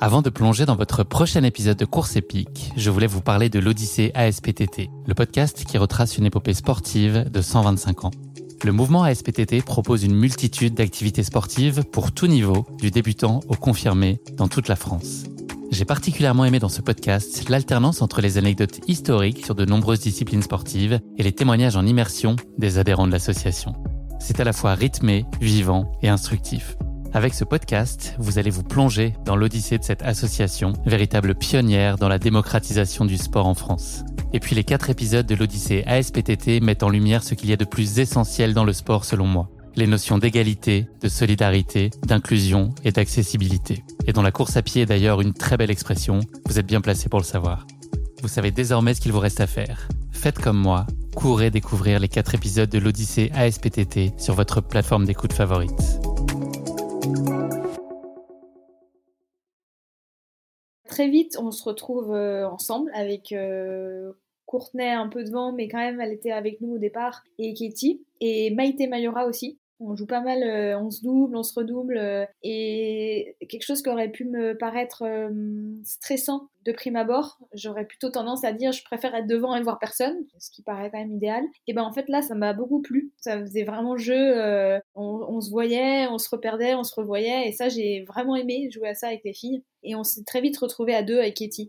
Avant de plonger dans votre prochain épisode de Course épique, je voulais vous parler de l'Odyssée ASPTT, le podcast qui retrace une épopée sportive de 125 ans. Le mouvement ASPTT propose une multitude d'activités sportives pour tout niveau, du débutant au confirmé, dans toute la France. J'ai particulièrement aimé dans ce podcast l'alternance entre les anecdotes historiques sur de nombreuses disciplines sportives et les témoignages en immersion des adhérents de l'association. C'est à la fois rythmé, vivant et instructif. Avec ce podcast, vous allez vous plonger dans l'odyssée de cette association, véritable pionnière dans la démocratisation du sport en France. Et puis les 4 épisodes de l'Odyssée ASPTT mettent en lumière ce qu'il y a de plus essentiel dans le sport selon moi. Les notions d'égalité, de solidarité, d'inclusion et d'accessibilité. Et dont la course à pied est d'ailleurs une très belle expression, vous êtes bien placé pour le savoir. Vous savez désormais ce qu'il vous reste à faire. Faites comme moi, courez découvrir les 4 épisodes de l'Odyssée ASPTT sur votre plateforme d'écoute favorite. Très vite, on se retrouve ensemble avec Courtenay un peu devant, mais quand même, elle était avec nous au départ, et Katie, et Maïté Mayora aussi. On joue pas mal, on se double, on se redouble, et quelque chose qui aurait pu me paraître stressant de prime abord, j'aurais plutôt tendance à dire je préfère être devant et voir personne, ce qui paraît quand même idéal. Et ben en fait là, ça m'a beaucoup plu, ça faisait vraiment jeu, on se voyait, on se reperdait, on se revoyait, et ça j'ai vraiment aimé jouer à ça avec les filles, et on s'est très vite retrouvés à deux avec Katie.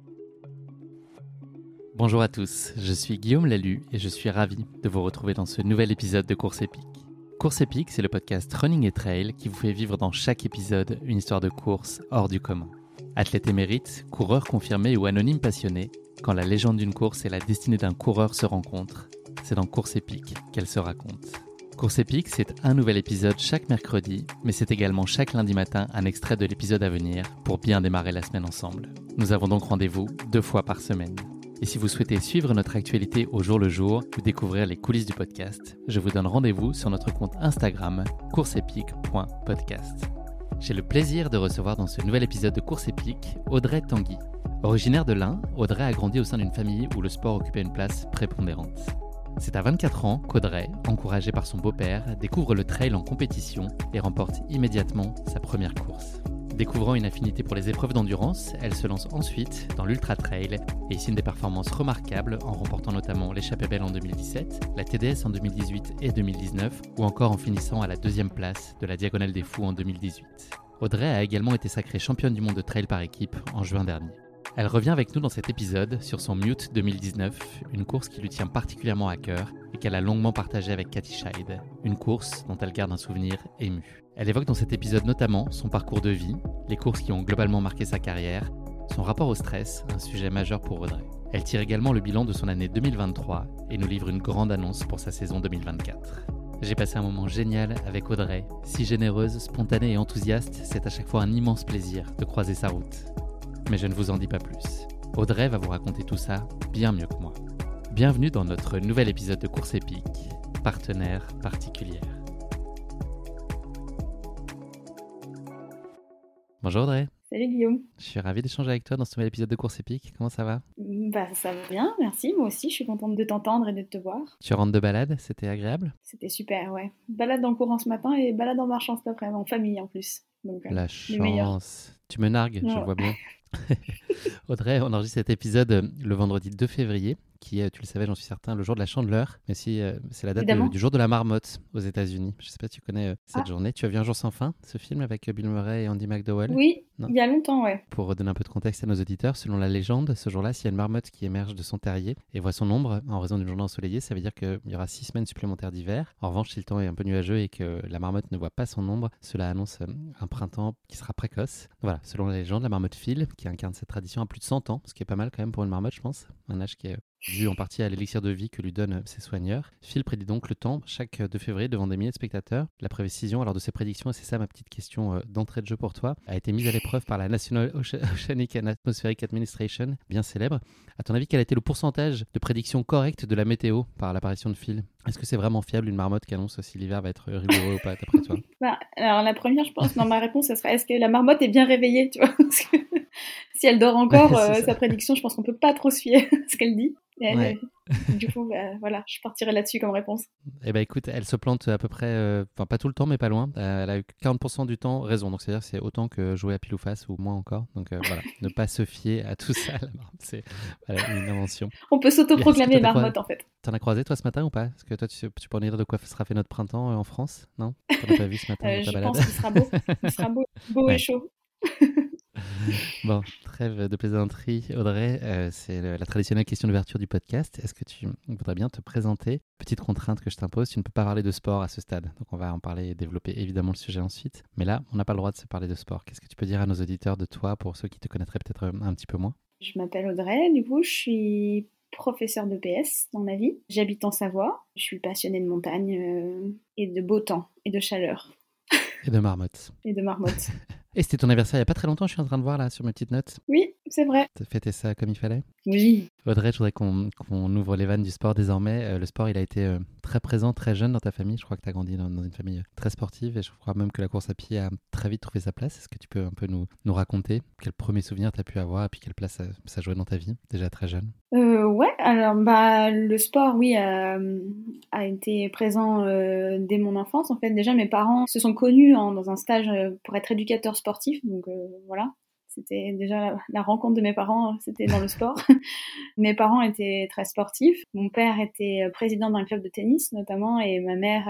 Bonjour à tous, je suis Guillaume Lalu et je suis ravi de vous retrouver dans ce nouvel épisode de Course épique. Course épique, c'est le podcast Running et Trail qui vous fait vivre dans chaque épisode une histoire de course hors du commun. Athlète émérite, coureur confirmé ou anonyme passionné, quand la légende d'une course et la destinée d'un coureur se rencontrent, c'est dans Course épique qu'elle se raconte. Course épique, c'est un nouvel épisode chaque mercredi, mais c'est également chaque lundi matin un extrait de l'épisode à venir pour bien démarrer la semaine ensemble. Nous avons donc rendez-vous 2 fois par semaine. Et si vous souhaitez suivre notre actualité au jour le jour ou découvrir les coulisses du podcast, je vous donne rendez-vous sur notre compte Instagram courseepique.podcast. J'ai le plaisir de recevoir dans ce nouvel épisode de Course épique Audrey Tanguy. Originaire de l'Ain, Audrey a grandi au sein d'une famille où le sport occupait une place prépondérante. C'est à 24 ans qu'Audrey, encouragée par son beau-père, découvre le trail en compétition et remporte immédiatement sa première course. Découvrant une affinité pour les épreuves d'endurance, elle se lance ensuite dans l'ultra-trail et signe des performances remarquables en remportant notamment l'Échappée Belle en 2017, la TDS en 2018 et 2019 ou encore en finissant à la 2e place de la Diagonale des Fous en 2018. Audrey a également été sacrée championne du monde de trail par équipe en juin dernier. Elle revient avec nous dans cet épisode sur son Mute 2019, une course qui lui tient particulièrement à cœur et qu'elle a longuement partagée avec Katie Scheid, une course dont elle garde un souvenir ému. Elle évoque dans cet épisode notamment son parcours de vie, les courses qui ont globalement marqué sa carrière, son rapport au stress, un sujet majeur pour Audrey. Elle tire également le bilan de son année 2023 et nous livre une grande annonce pour sa saison 2024. J'ai passé un moment génial avec Audrey, si généreuse, spontanée et enthousiaste, c'est à chaque fois un immense plaisir de croiser sa route. Mais je ne vous en dis pas plus. Audrey va vous raconter tout ça bien mieux que moi. Bienvenue dans notre nouvel épisode de Course épique, partenaire particulière. Bonjour Audrey. Salut Guillaume. Je suis ravi d'échanger avec toi dans ce nouvel épisode de Course épique. Comment ça va ? Ça va bien, merci. Moi aussi, je suis contente de t'entendre et de te voir. Tu rentres de balade, c'était agréable ? C'était super, ouais. Balade en courant ce matin et balade en marchant cet après-midi, en famille en plus. Donc, la chance. Tu me nargues, je vois bien. Audrey, on enregistre cet épisode le vendredi 2 février, qui est, tu le savais, j'en suis certain, le jour de la Chandeleur, mais si, c'est la date du jour de la marmotte aux États-Unis. Je ne sais pas si tu connais cette journée. Tu as vu Un jour sans fin, ce film avec Bill Murray et Andy McDowell ? Oui, il y a longtemps, ouais. Pour donner un peu de contexte à nos auditeurs, selon la légende, ce jour-là, s'il y a une marmotte qui émerge de son terrier et voit son ombre en raison d'une journée ensoleillée, ça veut dire qu'il y aura 6 semaines supplémentaires d'hiver. En revanche, si le temps est un peu nuageux et que la marmotte ne voit pas son ombre, cela annonce un printemps qui sera précoce. Voilà, selon la légende, la marmotte Phil, qui incarne cette tradition à plus de 100 ans, ce qui est pas mal quand même pour une marmotte, je pense, un âge qui est dû en partie à l'élixir de vie que lui donnent ses soigneurs. Phil prédit donc le temps chaque 2 février devant des milliers de spectateurs. La précision alors de ces prédictions, et c'est ça ma petite question d'entrée de jeu pour toi, a été mise à l'épreuve par la National Oceanic and Atmospheric Administration, bien célèbre. À ton avis, quel a été le pourcentage de prédictions correctes de la météo par l'apparition de Phil ? Est-ce que c'est vraiment fiable une marmotte qui annonce si l'hiver va être rigoureux ou pas, d'après toi ? Alors la première, je pense, ma réponse, ce serait est-ce que la marmotte est bien réveillée, tu vois ? Parce que si elle dort encore, sa prédiction, je pense qu'on peut pas trop se fier à ce qu'elle dit. Ouais. Du coup, voilà, je partirai là-dessus comme réponse. Eh ben écoute, elle se plante à peu près, enfin pas tout le temps, mais pas loin. Elle a eu 40% du temps raison, donc c'est-à-dire que c'est autant que jouer à pile ou face ou moins encore. Donc voilà, ne pas se fier à tout ça. C'est voilà, une invention. On peut Et est-ce que s'autoproclamer toi marmotte en fait. t'en as croisé toi ce matin ou pas? Est-ce que toi tu peux en dire de quoi sera fait notre printemps en France? Non? T'en as pas vu ce matin dans ta Je balade? pense qu'il sera beau. Il sera beau, beau et Ouais. chaud. Bon, trêve de plaisanterie. Audrey, c'est la traditionnelle question d'ouverture du podcast. Est-ce que tu voudrais bien te présenter? Petite contrainte que je t'impose, tu ne peux pas parler de sport à ce stade. Donc on va en parler et développer évidemment le sujet ensuite. Mais là, on n'a pas le droit de se parler de sport. Qu'est-ce que tu peux dire à nos auditeurs de toi pour ceux qui te connaîtraient peut-être un petit peu moins? Je m'appelle Audrey, du coup, je suis professeure de PS dans ma vie. J'habite en Savoie. Je suis passionnée de montagne et de beau temps et de chaleur Et de marmotte. et de marmotte. Et c'était ton anniversaire il n'y a pas très longtemps, je suis en train de voir là sur mes petites notes. Oui, c'est vrai. T'as fêté ça comme il fallait? Oui. Audrey, je voudrais qu'on ouvre les vannes du sport désormais. Le sport, il a été très présent, très jeune dans ta famille. Je crois que tu as grandi dans une famille très sportive et je crois même que la course à pied a très vite trouvé sa place. Est-ce que tu peux un peu nous raconter quel premier souvenir tu as pu avoir et puis quelle place ça jouait dans ta vie, déjà très jeune? Ouais, alors le sport, oui, a été présent dès mon enfance. En fait, déjà, mes parents se sont connus dans un stage pour être éducateurs sportifs. Donc voilà, c'était déjà la rencontre de mes parents, c'était dans le sport. Mes parents étaient très sportifs. Mon père était président d'un club de tennis notamment et ma mère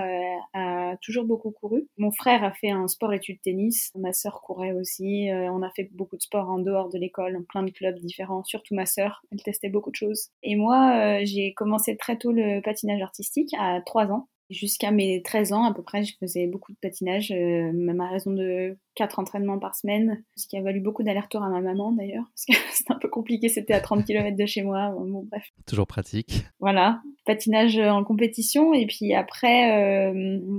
a toujours beaucoup couru. Mon frère a fait un sport-études tennis. Ma sœur courait aussi. On a fait beaucoup de sport en dehors de l'école, en plein de clubs différents. Surtout ma sœur, elle testait beaucoup de choses. Et moi, j'ai commencé très tôt le patinage artistique à 3 ans. Jusqu'à mes 13 ans à peu près, je faisais beaucoup de patinage, même à raison de 4 entraînements par semaine, ce qui a valu beaucoup d'allers-retours à ma maman d'ailleurs, parce que c'était un peu compliqué, c'était à 30 km de chez moi, bon bref. Toujours pratique. Voilà, patinage en compétition, et puis après,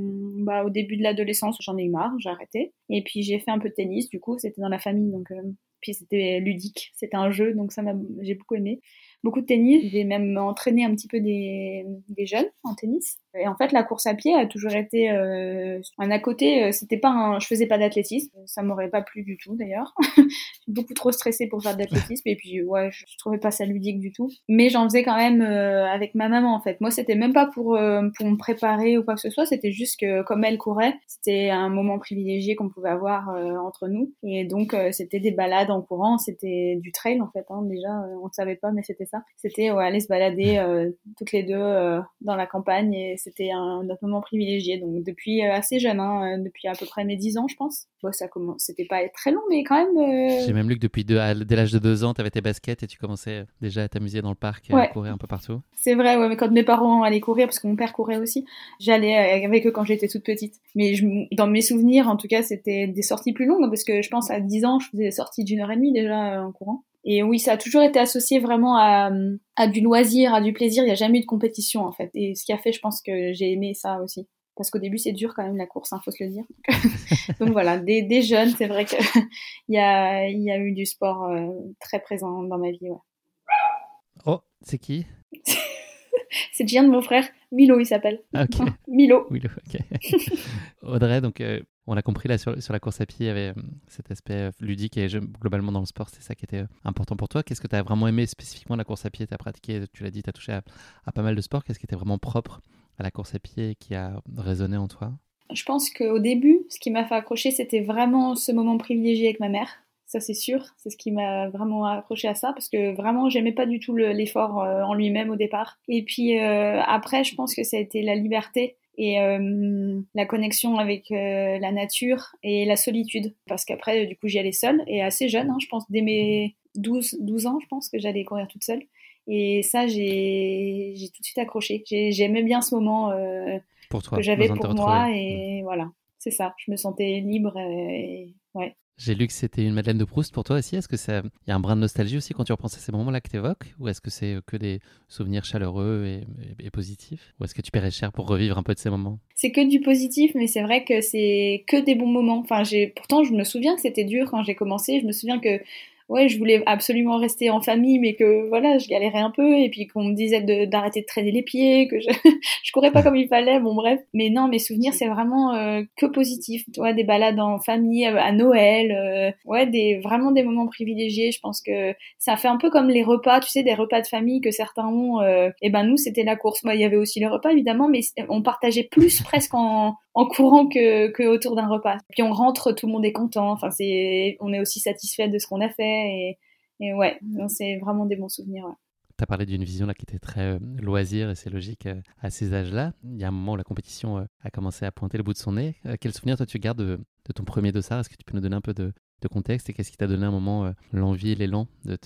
au début de l'adolescence, j'en ai eu marre, j'ai arrêté. Et puis j'ai fait un peu de tennis, du coup, c'était dans la famille, donc puis c'était ludique, c'était un jeu, donc j'ai beaucoup aimé. Beaucoup de tennis, j'ai même entraîné un petit peu des jeunes en tennis. Et en fait, la course à pied a toujours été un à côté. C'était pas je faisais pas d'athlétisme, ça m'aurait pas plu du tout d'ailleurs. Beaucoup trop stressée pour faire de l'athlétisme et puis ouais, je trouvais pas ça ludique du tout. Mais j'en faisais quand même avec ma maman en fait. Moi, c'était même pas pour me préparer ou quoi que ce soit. C'était juste que comme elle courait, c'était un moment privilégié qu'on pouvait avoir entre nous. Et donc c'était des balades en courant, c'était du trail en fait. Déjà, on ne savait pas, mais c'était ça. C'était aller se balader toutes les deux dans la campagne et c'était notre moment privilégié. Donc depuis assez jeune, depuis à peu près mes 10 ans, je pense. Bon, ça commence, c'était pas très long, mais quand même. J'ai même lu que dès l'âge de 2 ans, tu avais tes baskets et tu commençais déjà à t'amuser dans le parc, à Ouais, courir un peu partout. c'est vrai, ouais, mais quand mes parents allaient courir, parce que mon père courait aussi, j'allais avec eux quand j'étais toute petite. Mais dans mes souvenirs, en tout cas, c'était des sorties plus longues, parce que je pense à 10 ans, je faisais des sorties d'1h30 déjà en courant. Et oui, ça a toujours été associé vraiment à du loisir, à du plaisir. Il n'y a jamais eu de compétition, en fait. Et ce qui a fait, je pense que j'ai aimé ça aussi. Parce qu'au début, c'est dur quand même la course, faut se le dire. Donc voilà, des jeunes, c'est vrai qu'il y a eu du sport très présent dans ma vie. Ouais. Oh, c'est qui? C'est le chien de mon frère, Milo il s'appelle. Ah, ok. Milo. Oui, ok. Audrey, donc on l'a compris là sur la course à pied, il y avait cet aspect ludique et globalement dans le sport, c'est ça qui était important pour toi. Qu'est-ce que tu as vraiment aimé spécifiquement de la course à pied? Tu as pratiqué, tu l'as dit, tu as touché à pas mal de sports. Qu'est-ce qui était vraiment propre à la course à pied et qui a résonné en toi? Je pense qu'au début, ce qui m'a fait accrocher, c'était vraiment ce moment privilégié avec ma mère. Ça, c'est sûr. C'est ce qui m'a vraiment accroché à ça parce que vraiment, j'aimais pas du tout l'effort en lui-même au départ. Et puis après, je pense que ça a été la liberté et la connexion avec la nature et la solitude. Parce qu'après, du coup, j'y allais seule et assez jeune. Je pense dès mes 12 ans, je pense que j'allais courir toute seule. Et ça, j'ai tout de suite accroché. J'aimais bien ce moment Pour toi, que j'avais besoin de te pour retrouver. moi et voilà, c'est ça. Je me sentais libre et ouais. J'ai lu que c'était une Madeleine de Proust pour toi aussi. Est-ce que il y a un brin de nostalgie aussi quand tu repenses à ces moments-là que tu évoques? Ou est-ce que c'est que des souvenirs chaleureux et positifs? Ou est-ce que tu paierais cher pour revivre un peu de ces moments? C'est que du positif, mais c'est vrai que c'est que des bons moments. Pourtant, je me souviens que c'était dur quand j'ai commencé. Je me souviens que ouais, je voulais absolument rester en famille, mais que voilà, je galérais un peu, et puis qu'on me disait d'arrêter de traîner les pieds, que je courais pas comme il fallait, bon bref. Mais non, mes souvenirs, c'est vraiment que positif. Tu vois, des balades en famille, à Noël, ouais, vraiment des moments privilégiés. Je pense que ça fait un peu comme les repas, tu sais, des repas de famille que certains ont. Et ben nous, c'était la course. Moi, il y avait aussi les repas, évidemment, mais on partageait plus presque en courant que autour d'un repas. Puis on rentre, tout le monde est content. Enfin, on est aussi satisfait de ce qu'on a fait, et ouais, non, c'est vraiment des bons souvenirs. Ouais. Tu as parlé d'une vision là qui était très loisir, et c'est logique à ces âges-là. Il y a un moment où la compétition a commencé à pointer le bout de son nez. Quel souvenir toi tu gardes de ton premier dossard? Est-ce que tu peux nous donner un peu de contexte, et qu'est-ce qui t'a donné à un moment l'envie et l'élan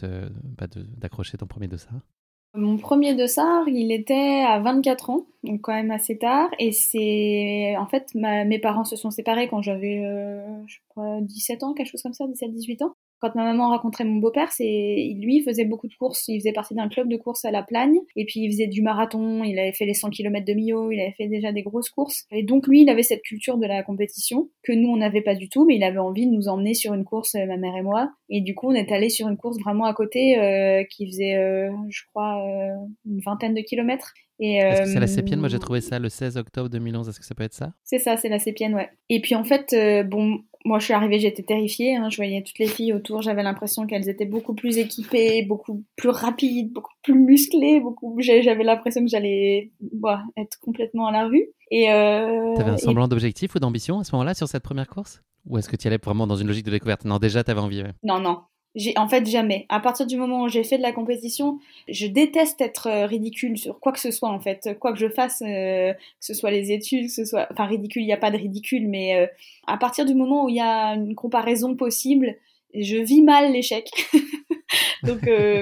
d'accrocher ton premier dossard? Mon premier dossard, il était à 24 ans, donc quand même assez tard. Et c'est... En fait, mes parents se sont séparés quand j'avais, je crois, 17 ans, quelque chose comme ça, 17-18 ans. Quand ma maman rencontrait mon beau-père, lui, il faisait beaucoup de courses. Il faisait partie d'un club de courses à La Plagne. Et puis, il faisait du marathon. Il avait fait les 100 km de Millau. Il avait fait déjà des grosses courses. Et donc, lui, il avait cette culture de la compétition que nous, on n'avait pas du tout. Mais il avait envie de nous emmener sur une course, ma mère et moi. Et du coup, on est allés sur une course vraiment à côté qui faisait, je crois, une vingtaine de kilomètres. Est-ce que c'est la Sépienne? Moi, j'ai trouvé ça le 16 octobre 2011. Est-ce que ça peut être ça? C'est ça, c'est la Sépienne, ouais. Et puis en fait, bon, moi je suis arrivée, j'étais terrifiée, hein, je voyais toutes les filles autour, j'avais l'impression qu'elles étaient beaucoup plus équipées, beaucoup plus rapides, beaucoup plus musclées, j'avais l'impression que j'allais être complètement à la rue. T'avais un semblant d'objectif ou d'ambition à ce moment-là sur cette première course? Ou est-ce que tu y allais vraiment dans une logique de découverte? Non, déjà, t'avais envie, ouais. Non, non. En fait, jamais. À partir du moment où j'ai fait de la compétition, je déteste être ridicule sur quoi que ce soit, en fait. Quoi que je fasse, que ce soit les études, que ce soit... Enfin, ridicule, il n'y a pas de ridicule, mais à partir du moment où il y a une comparaison possible, je vis mal l'échec. Donc...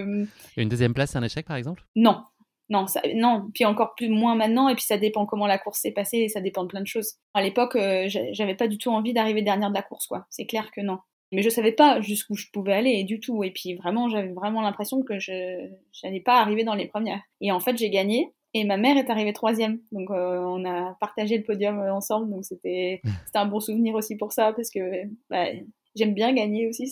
Une deuxième place, c'est un échec, par exemple? Non. Non, non, puis encore plus moins maintenant, et puis ça dépend comment la course s'est passée, et ça dépend de plein de choses. À l'époque, j'avais pas du tout envie d'arriver dernière de la course, quoi. C'est clair que non. Mais je savais pas jusqu'où je pouvais aller du tout. Et puis vraiment, j'avais vraiment l'impression que je n'allais pas arriver dans les premières. Et en fait, j'ai gagné. Et ma mère est arrivée troisième. Donc on a partagé le podium ensemble. Donc c'était un bon souvenir aussi pour ça. Parce que j'aime bien gagner aussi.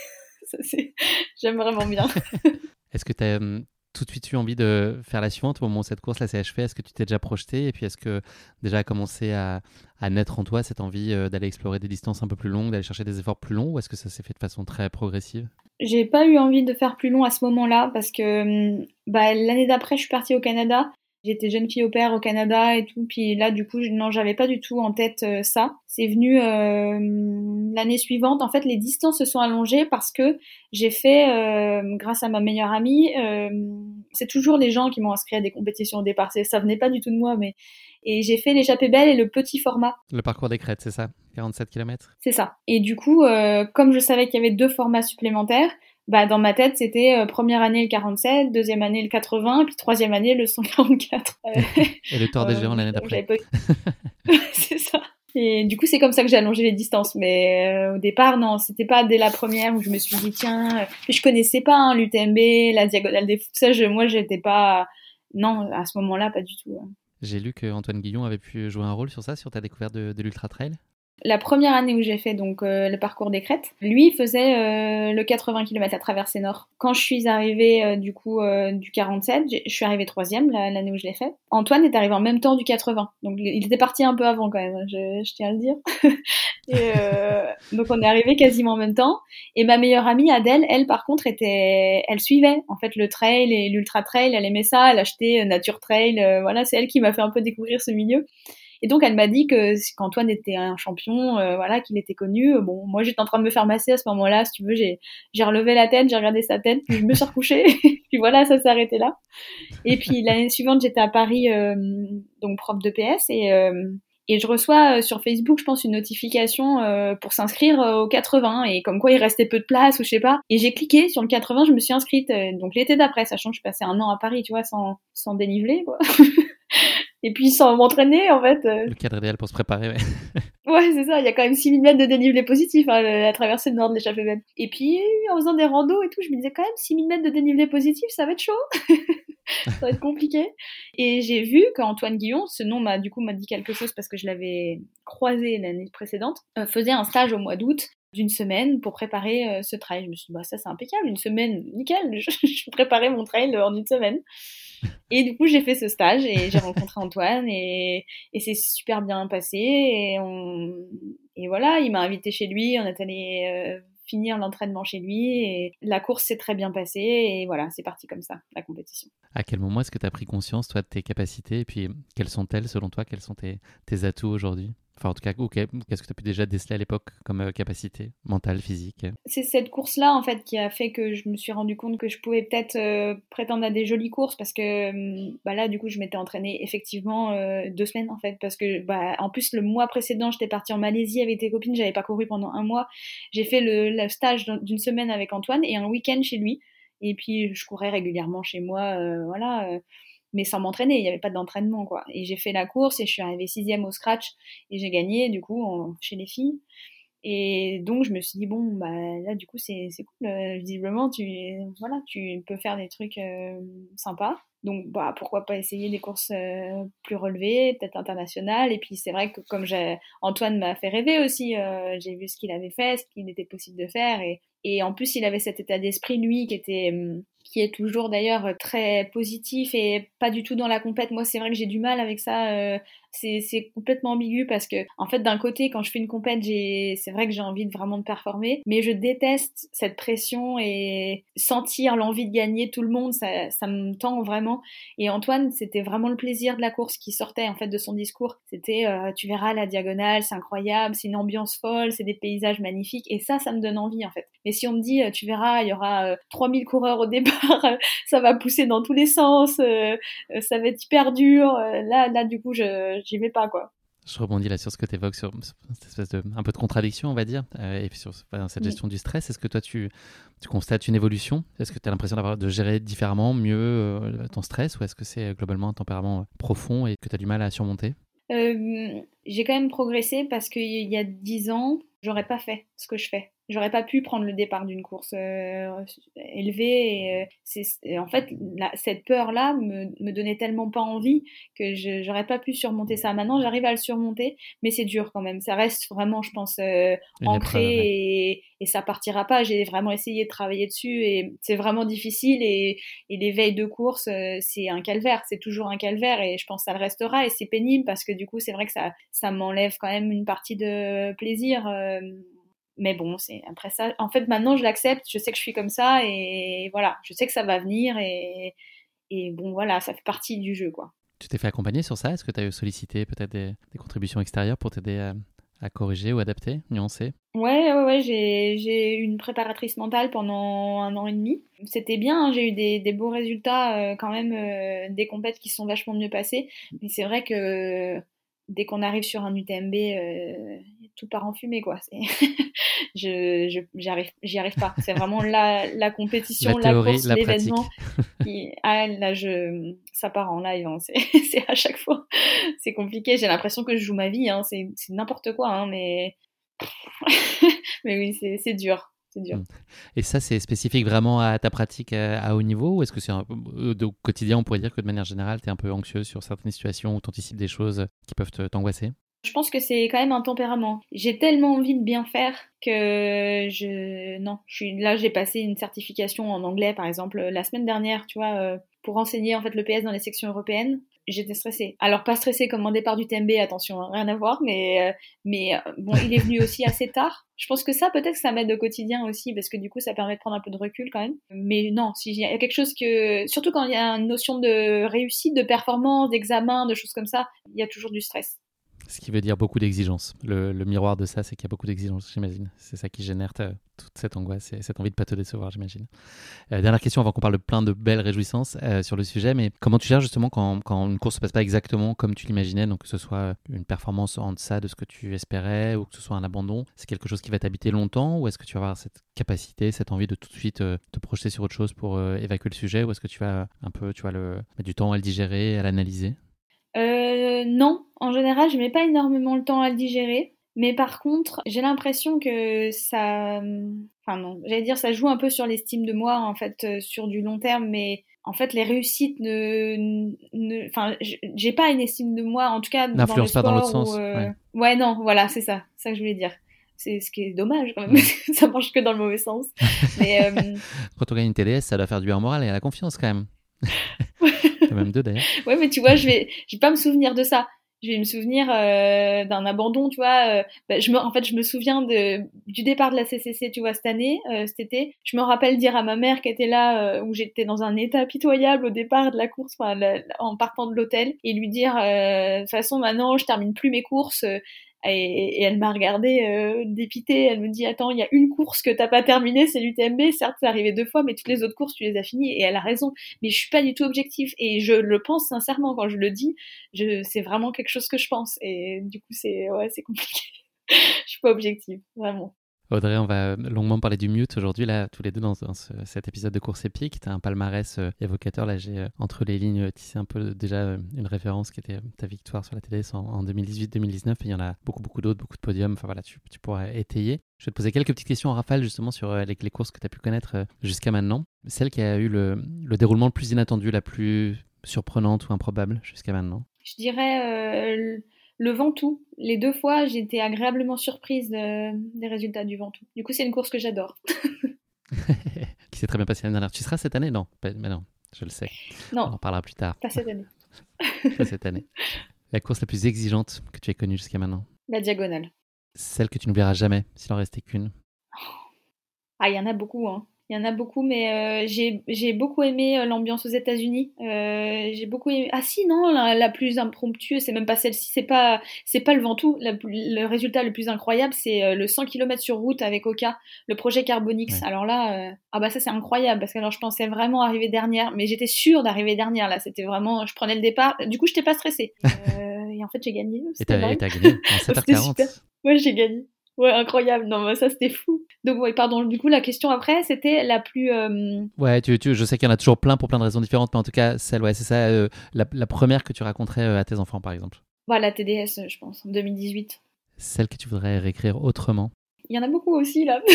J'aime vraiment bien. Est-ce que tu as tout de suite eu envie de faire la suivante au moment où cette course-là s'est achevée? Est-ce que tu t'es déjà projeté? Et puis est-ce que déjà a commencé à naître en toi cette envie d'aller explorer des distances un peu plus longues, d'aller chercher des efforts plus longs? Ou est-ce que ça s'est fait de façon très progressive? J'ai pas eu envie de faire plus long à ce moment-là parce que l'année d'après, je suis partie au Canada. J'étais jeune fille au pair au Canada et tout. Puis là, du coup, non, j'avais pas du tout en tête ça. C'est venu l'année suivante. En fait, les distances se sont allongées parce que j'ai fait, grâce à ma meilleure amie, c'est toujours les gens qui m'ont inscrit à des compétitions au départ. Ça venait pas du tout de moi, mais... Et j'ai fait l'échappée belle et le petit format. Le parcours des crêtes, c'est ça? 47 km? C'est ça. Et du coup, comme je savais qu'il y avait 2 formats supplémentaires, dans ma tête, c'était première année le 47, deuxième année le 80, et puis troisième année le 144. Et le Tour des Géants l'année d'après. C'est ça. Et du coup, c'est comme ça que j'ai allongé les distances. Mais au départ, non, c'était pas dès la première où je me suis dit, tiens, je connaissais pas l'UTMB, la Diagonale des Fous, ça, moi, j'étais pas... Non, à ce moment-là, pas du tout. J'ai lu qu'Antoine Guillon avait pu jouer un rôle sur ça, sur ta découverte de l'Ultra Trail. La première année où j'ai fait donc le parcours des crêtes, lui faisait le 80 km à traversée nord. Quand je suis arrivée du 47, je suis arrivée troisième l'année où je l'ai fait. Antoine est arrivé en même temps du 80, donc il était parti un peu avant quand même, je tiens à le dire. Et donc on est arrivé quasiment en même temps. Et ma meilleure amie Adèle, elle par contre elle suivait en fait le trail et l'ultra trail, elle aimait ça, elle achetait Nature Trail, voilà, c'est elle qui m'a fait un peu découvrir ce milieu. Et donc, elle m'a dit qu'Antoine était un champion, qu'il était connu. Bon, moi, j'étais en train de me faire masser à ce moment-là. Si tu veux, j'ai relevé la tête, j'ai regardé sa tête, puis je me suis recouchée. Puis voilà, ça s'est arrêté là. Et puis, l'année suivante, j'étais à Paris, donc prof de PS, et je reçois sur Facebook, je pense, une notification pour s'inscrire au 80, et comme quoi il restait peu de place ou je sais pas. Et j'ai cliqué sur le 80, je me suis inscrite donc l'été d'après, sachant que je passais un an à Paris, tu vois, sans dénivelé, quoi. Et puis sans m'entraîner, en fait. Le cadre idéal pour se préparer, ouais. Ouais, c'est ça, il y a quand même 6000 mètres de dénivelé positif, hein, la traversée nord de l'échappée belle. Et puis, en faisant des randos et tout, je me disais quand même 6000 mètres de dénivelé positif, ça va être chaud. ça va être compliqué. Et j'ai vu qu'Antoine Guillon, ce nom m'a dit quelque chose parce que je l'avais croisé l'année précédente, faisait un stage au mois d'août d'une semaine pour préparer ce trail. Je me suis dit, bah ça c'est impeccable, une semaine, nickel, je préparais mon trail en une semaine. Et du coup, j'ai fait ce stage et j'ai rencontré Antoine et c'est super bien passé. Et voilà, il m'a invité chez lui, on est allé finir l'entraînement chez lui et la course s'est très bien passée et voilà, c'est parti comme ça, la compétition. À quel moment est-ce que tu as pris conscience, toi, de tes capacités et puis quelles sont-elles, selon toi, quels sont tes atouts aujourd'hui? Enfin, en tout cas, qu'est-ce que tu as pu déjà déceler à l'époque comme capacité mentale, physique? C'est cette course-là, en fait, qui a fait que je me suis rendu compte que je pouvais peut-être prétendre à des jolies courses parce que bah là, du coup, je m'étais entraînée effectivement 2 semaines, en fait, parce que bah, en plus, le mois précédent, j'étais partie en Malaisie avec tes copines, j'avais pas couru pendant un mois. J'ai fait le stage d'une semaine avec Antoine et un week-end chez lui. Et puis, je courais régulièrement chez moi, voilà. Mais sans m'entraîner, il n'y avait pas d'entraînement, quoi. Et j'ai fait la course et je suis arrivée 6e au scratch et j'ai gagné, du coup, chez les filles. Et donc, je me suis dit, bon, bah, là, du coup, c'est cool. Visiblement, voilà, tu peux faire des trucs sympas. Donc, bah, pourquoi pas essayer des courses plus relevées, peut-être internationales. Et puis, c'est vrai que comme Antoine m'a fait rêver aussi, j'ai vu ce qu'il avait fait, ce qu'il était possible de faire. Et en plus, il avait cet état d'esprit, lui, qui est toujours d'ailleurs très positif et pas du tout dans la compète. Moi, c'est vrai que j'ai du mal avec ça. C'est complètement ambigu parce que, en fait, d'un côté, quand je fais une compète, c'est vrai que j'ai envie vraiment de performer, mais je déteste cette pression et sentir l'envie de gagner tout le monde, ça me tend vraiment. Et Antoine, c'était vraiment le plaisir de la course qui sortait, en fait, de son discours. C'était, tu verras la diagonale, c'est incroyable, c'est une ambiance folle, c'est des paysages magnifiques, et ça me donne envie, en fait. Mais si on me dit, tu verras, il y aura 3000 coureurs au départ, ça va pousser dans tous les sens, ça va être hyper dur, là, du coup, j'y vais pas, quoi. Je rebondis là sur ce que tu évoques, sur cette espèce de un peu de contradiction, on va dire, et puis sur cette gestion du stress. Est-ce que toi, tu constates une évolution? Est-ce que tu as l'impression de gérer différemment, mieux ton stress, ou est-ce que c'est globalement un tempérament profond et que tu as du mal à surmonter? J'ai quand même progressé parce qu'il y a 10 ans, j'aurais pas fait ce que je fais. J'aurais pas pu prendre le départ d'une course élevée. En fait, cette peur-là me donnait tellement pas envie que j'aurais pas pu surmonter ça. Maintenant, j'arrive à le surmonter, mais c'est dur quand même. Ça reste vraiment, je pense, Une épreuve, ouais. ancré et ça partira pas. J'ai vraiment essayé de travailler dessus et c'est vraiment difficile. Et les veilles de course, c'est un calvaire. C'est toujours un calvaire et je pense que ça le restera. Et c'est pénible parce que du coup, c'est vrai que ça m'enlève quand même une partie de plaisir. Mais bon, c'est après ça. En fait, maintenant, je l'accepte. Je sais que je suis comme ça et voilà. Je sais que ça va venir et bon, voilà, ça fait partie du jeu, quoi. Tu t'es fait accompagner sur ça? Est-ce que tu as sollicité peut-être des contributions extérieures pour t'aider à corriger ou adapter, nuancer? Ouais, j'ai eu une préparatrice mentale pendant 1 an et demi. C'était bien, hein, j'ai eu des beaux résultats quand même, des compètes qui sont vachement mieux passées. Mais c'est vrai que dès qu'on arrive sur un UTMB, tout part en fumée, quoi. J'y arrive pas. C'est vraiment la La compétition, la théorie, course, la l'événement pratique. là, ça part en live, hein. C'est à chaque fois, c'est compliqué. J'ai l'impression que je joue ma vie, hein. C'est n'importe quoi, hein, mais mais oui, c'est dur, c'est dur. Mm. Et ça, c'est spécifique vraiment à ta pratique à haut niveau, ou est-ce que c'est au quotidien, on pourrait dire que de manière générale, tu es un peu anxieux sur certaines situations où tu anticipes des choses qui peuvent t'angoisser? Je pense que c'est quand même un tempérament. J'ai tellement envie de bien faire que non, j'ai passé une certification en anglais, par exemple, la semaine dernière, tu vois, pour enseigner en fait le PS dans les sections européennes. J'étais stressée. Alors pas stressée comme mon départ du TMB, attention, hein, rien à voir, mais bon, il est venu aussi assez tard. Je pense que ça, peut-être que ça m'aide au quotidien aussi, parce que du coup, ça permet de prendre un peu de recul quand même. Mais non, s'il y a quelque chose surtout quand il y a une notion de réussite, de performance, d'examen, de choses comme ça, il y a toujours du stress. Ce qui veut dire beaucoup d'exigences. Le miroir de ça, c'est qu'il y a beaucoup d'exigences, j'imagine. C'est ça qui génère toute cette angoisse et cette envie de ne pas te décevoir, j'imagine. Dernière question avant qu'on parle de plein de belles réjouissances sur le sujet, mais comment tu gères justement quand une course ne se passe pas exactement comme tu l'imaginais, donc que ce soit une performance en deçà de ce que tu espérais ou que ce soit un abandon? C'est quelque chose qui va t'habiter longtemps, ou est-ce que tu vas avoir cette capacité, cette envie de tout de suite te projeter sur autre chose pour évacuer le sujet, ou est-ce que tu vas un peu mettre du temps à le digérer, à l'analyser? Non, en général, je mets pas énormément le temps à le digérer. Mais par contre, j'ai l'impression que ça... Enfin non, j'allais dire ça joue un peu sur l'estime de moi, en fait, sur du long terme, mais en fait, les réussites Enfin, j'ai pas une estime de moi, en tout cas dans le N'influence pas dans l'autre sport ou... sens. Ouais. Ouais, non, voilà, c'est ça que je voulais dire. C'est ce qui est dommage, quand même, Mm. ça marche que dans le mauvais sens. Mais... Quand on gagne une TDS, ça doit faire du bien au moral et à la confiance quand même. Quand même deux d'ailleurs. Ouais, mais tu vois, je vais pas me souvenir de ça. Je vais me souvenir d'un abandon, tu vois. En fait, je me souviens du départ de la CCC, tu vois, cette année, cet été. Je me rappelle dire à ma mère qui était là, où j'étais dans un état pitoyable au départ de la course, enfin, en partant de l'hôtel, et lui dire, de toute façon, maintenant, je termine plus mes courses. Et elle m'a regardée dépitée, elle me dit attends, il y a une course que t'as pas terminée, c'est l'UTMB, certes c'est arrivé 2 fois, mais toutes les autres courses tu les as finies, et elle a raison, mais je suis pas du tout objective, et je le pense sincèrement quand je le dis, c'est vraiment quelque chose que je pense, et du coup c'est compliqué, je suis pas objective, vraiment. Audrey, on va longuement parler du mute aujourd'hui, là, tous les deux dans cet épisode de Course épique. Tu as un palmarès évocateur. Là, j'ai entre les lignes tissé un peu déjà une référence qui était ta victoire sur la télé en 2018-2019. Et il y en a beaucoup, beaucoup d'autres, beaucoup de podiums. Enfin voilà, tu pourras étayer. Je vais te poser quelques petites questions en rafale justement sur les courses que tu as pu connaître jusqu'à maintenant. Celle qui a eu le déroulement le plus inattendu, la plus surprenante ou improbable jusqu'à maintenant. Je dirais le Ventoux. Les 2 fois, j'ai été agréablement surprise des résultats du Ventoux. Du coup, c'est une course que j'adore. Qui s'est très bien passé l'année dernière. Tu seras cette année? Non, mais non, je le sais. Non, On en parlera plus tard. pas cette année. Pas cette année. La course la plus exigeante que tu aies connue jusqu'à maintenant? La diagonale. Celle que tu n'oublieras jamais, s'il en restait qu'une? Ah, il y en a beaucoup, hein. Il y en a beaucoup, mais j'ai beaucoup aimé l'ambiance aux États-Unis. J'ai beaucoup aimé... Ah si, non, la plus impromptue, c'est même pas celle-ci, c'est pas le Ventoux. Le résultat le plus incroyable, c'est le 100 km sur route avec Oka, le projet Carbonix. Ouais. Alors là, ah bah ça c'est incroyable, parce que alors je pensais vraiment arriver dernière, mais j'étais sûre d'arriver dernière là. C'était vraiment, je prenais le départ. Du coup, j'étais pas stressée. Et en fait, j'ai gagné. Et C'était dingue. t'as gagné en C'était super. 7h40. Ouais, j'ai gagné. Ouais, incroyable. Non, mais ça, c'était fou. Donc, ouais, pardon. Du coup, la question après, c'était la plus... Ouais, je sais qu'il y en a toujours plein pour plein de raisons différentes, mais en tout cas, celle, ouais, c'est ça, la première que tu raconterais à tes enfants, par exemple. Voilà, TDS, je pense, en 2018. Celle que tu voudrais réécrire autrement. Il y en a beaucoup aussi, là.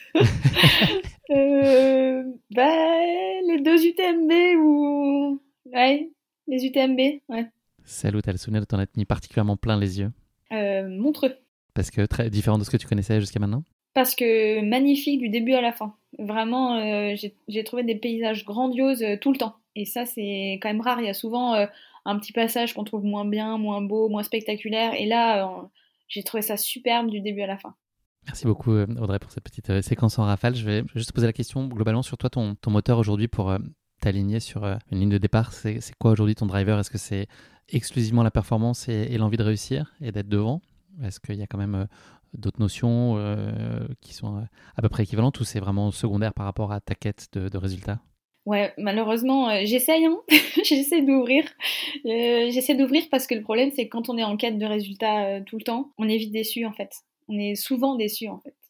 Les 2 UTMB ou... Ouais, les UTMB, ouais. Celle où tu as le souvenir de t'en être mis particulièrement plein les yeux. Montreux. Parce que très différent de ce que tu connaissais jusqu'à maintenant. Parce que magnifique du début à la fin. Vraiment, j'ai trouvé des paysages grandioses tout le temps. Et ça, c'est quand même rare. Il y a souvent un petit passage qu'on trouve moins bien, moins beau, moins spectaculaire. Et là, j'ai trouvé ça superbe du début à la fin. Merci beaucoup Audrey pour cette petite séquence en rafale. Je vais juste te poser la question globalement sur toi, ton moteur aujourd'hui pour t'aligner sur une ligne de départ. C'est quoi aujourd'hui ton driver? Est-ce que c'est exclusivement la performance et l'envie de réussir et d'être devant? Est-ce qu'il y a quand même d'autres notions qui sont à peu près équivalentes ou c'est vraiment secondaire par rapport à ta quête de résultats? Ouais, malheureusement, j'essaye, hein. J'essaie d'ouvrir. J'essaie d'ouvrir parce que le problème, c'est que quand on est en quête de résultats tout le temps, on est vite déçu en fait. On est souvent déçu en fait.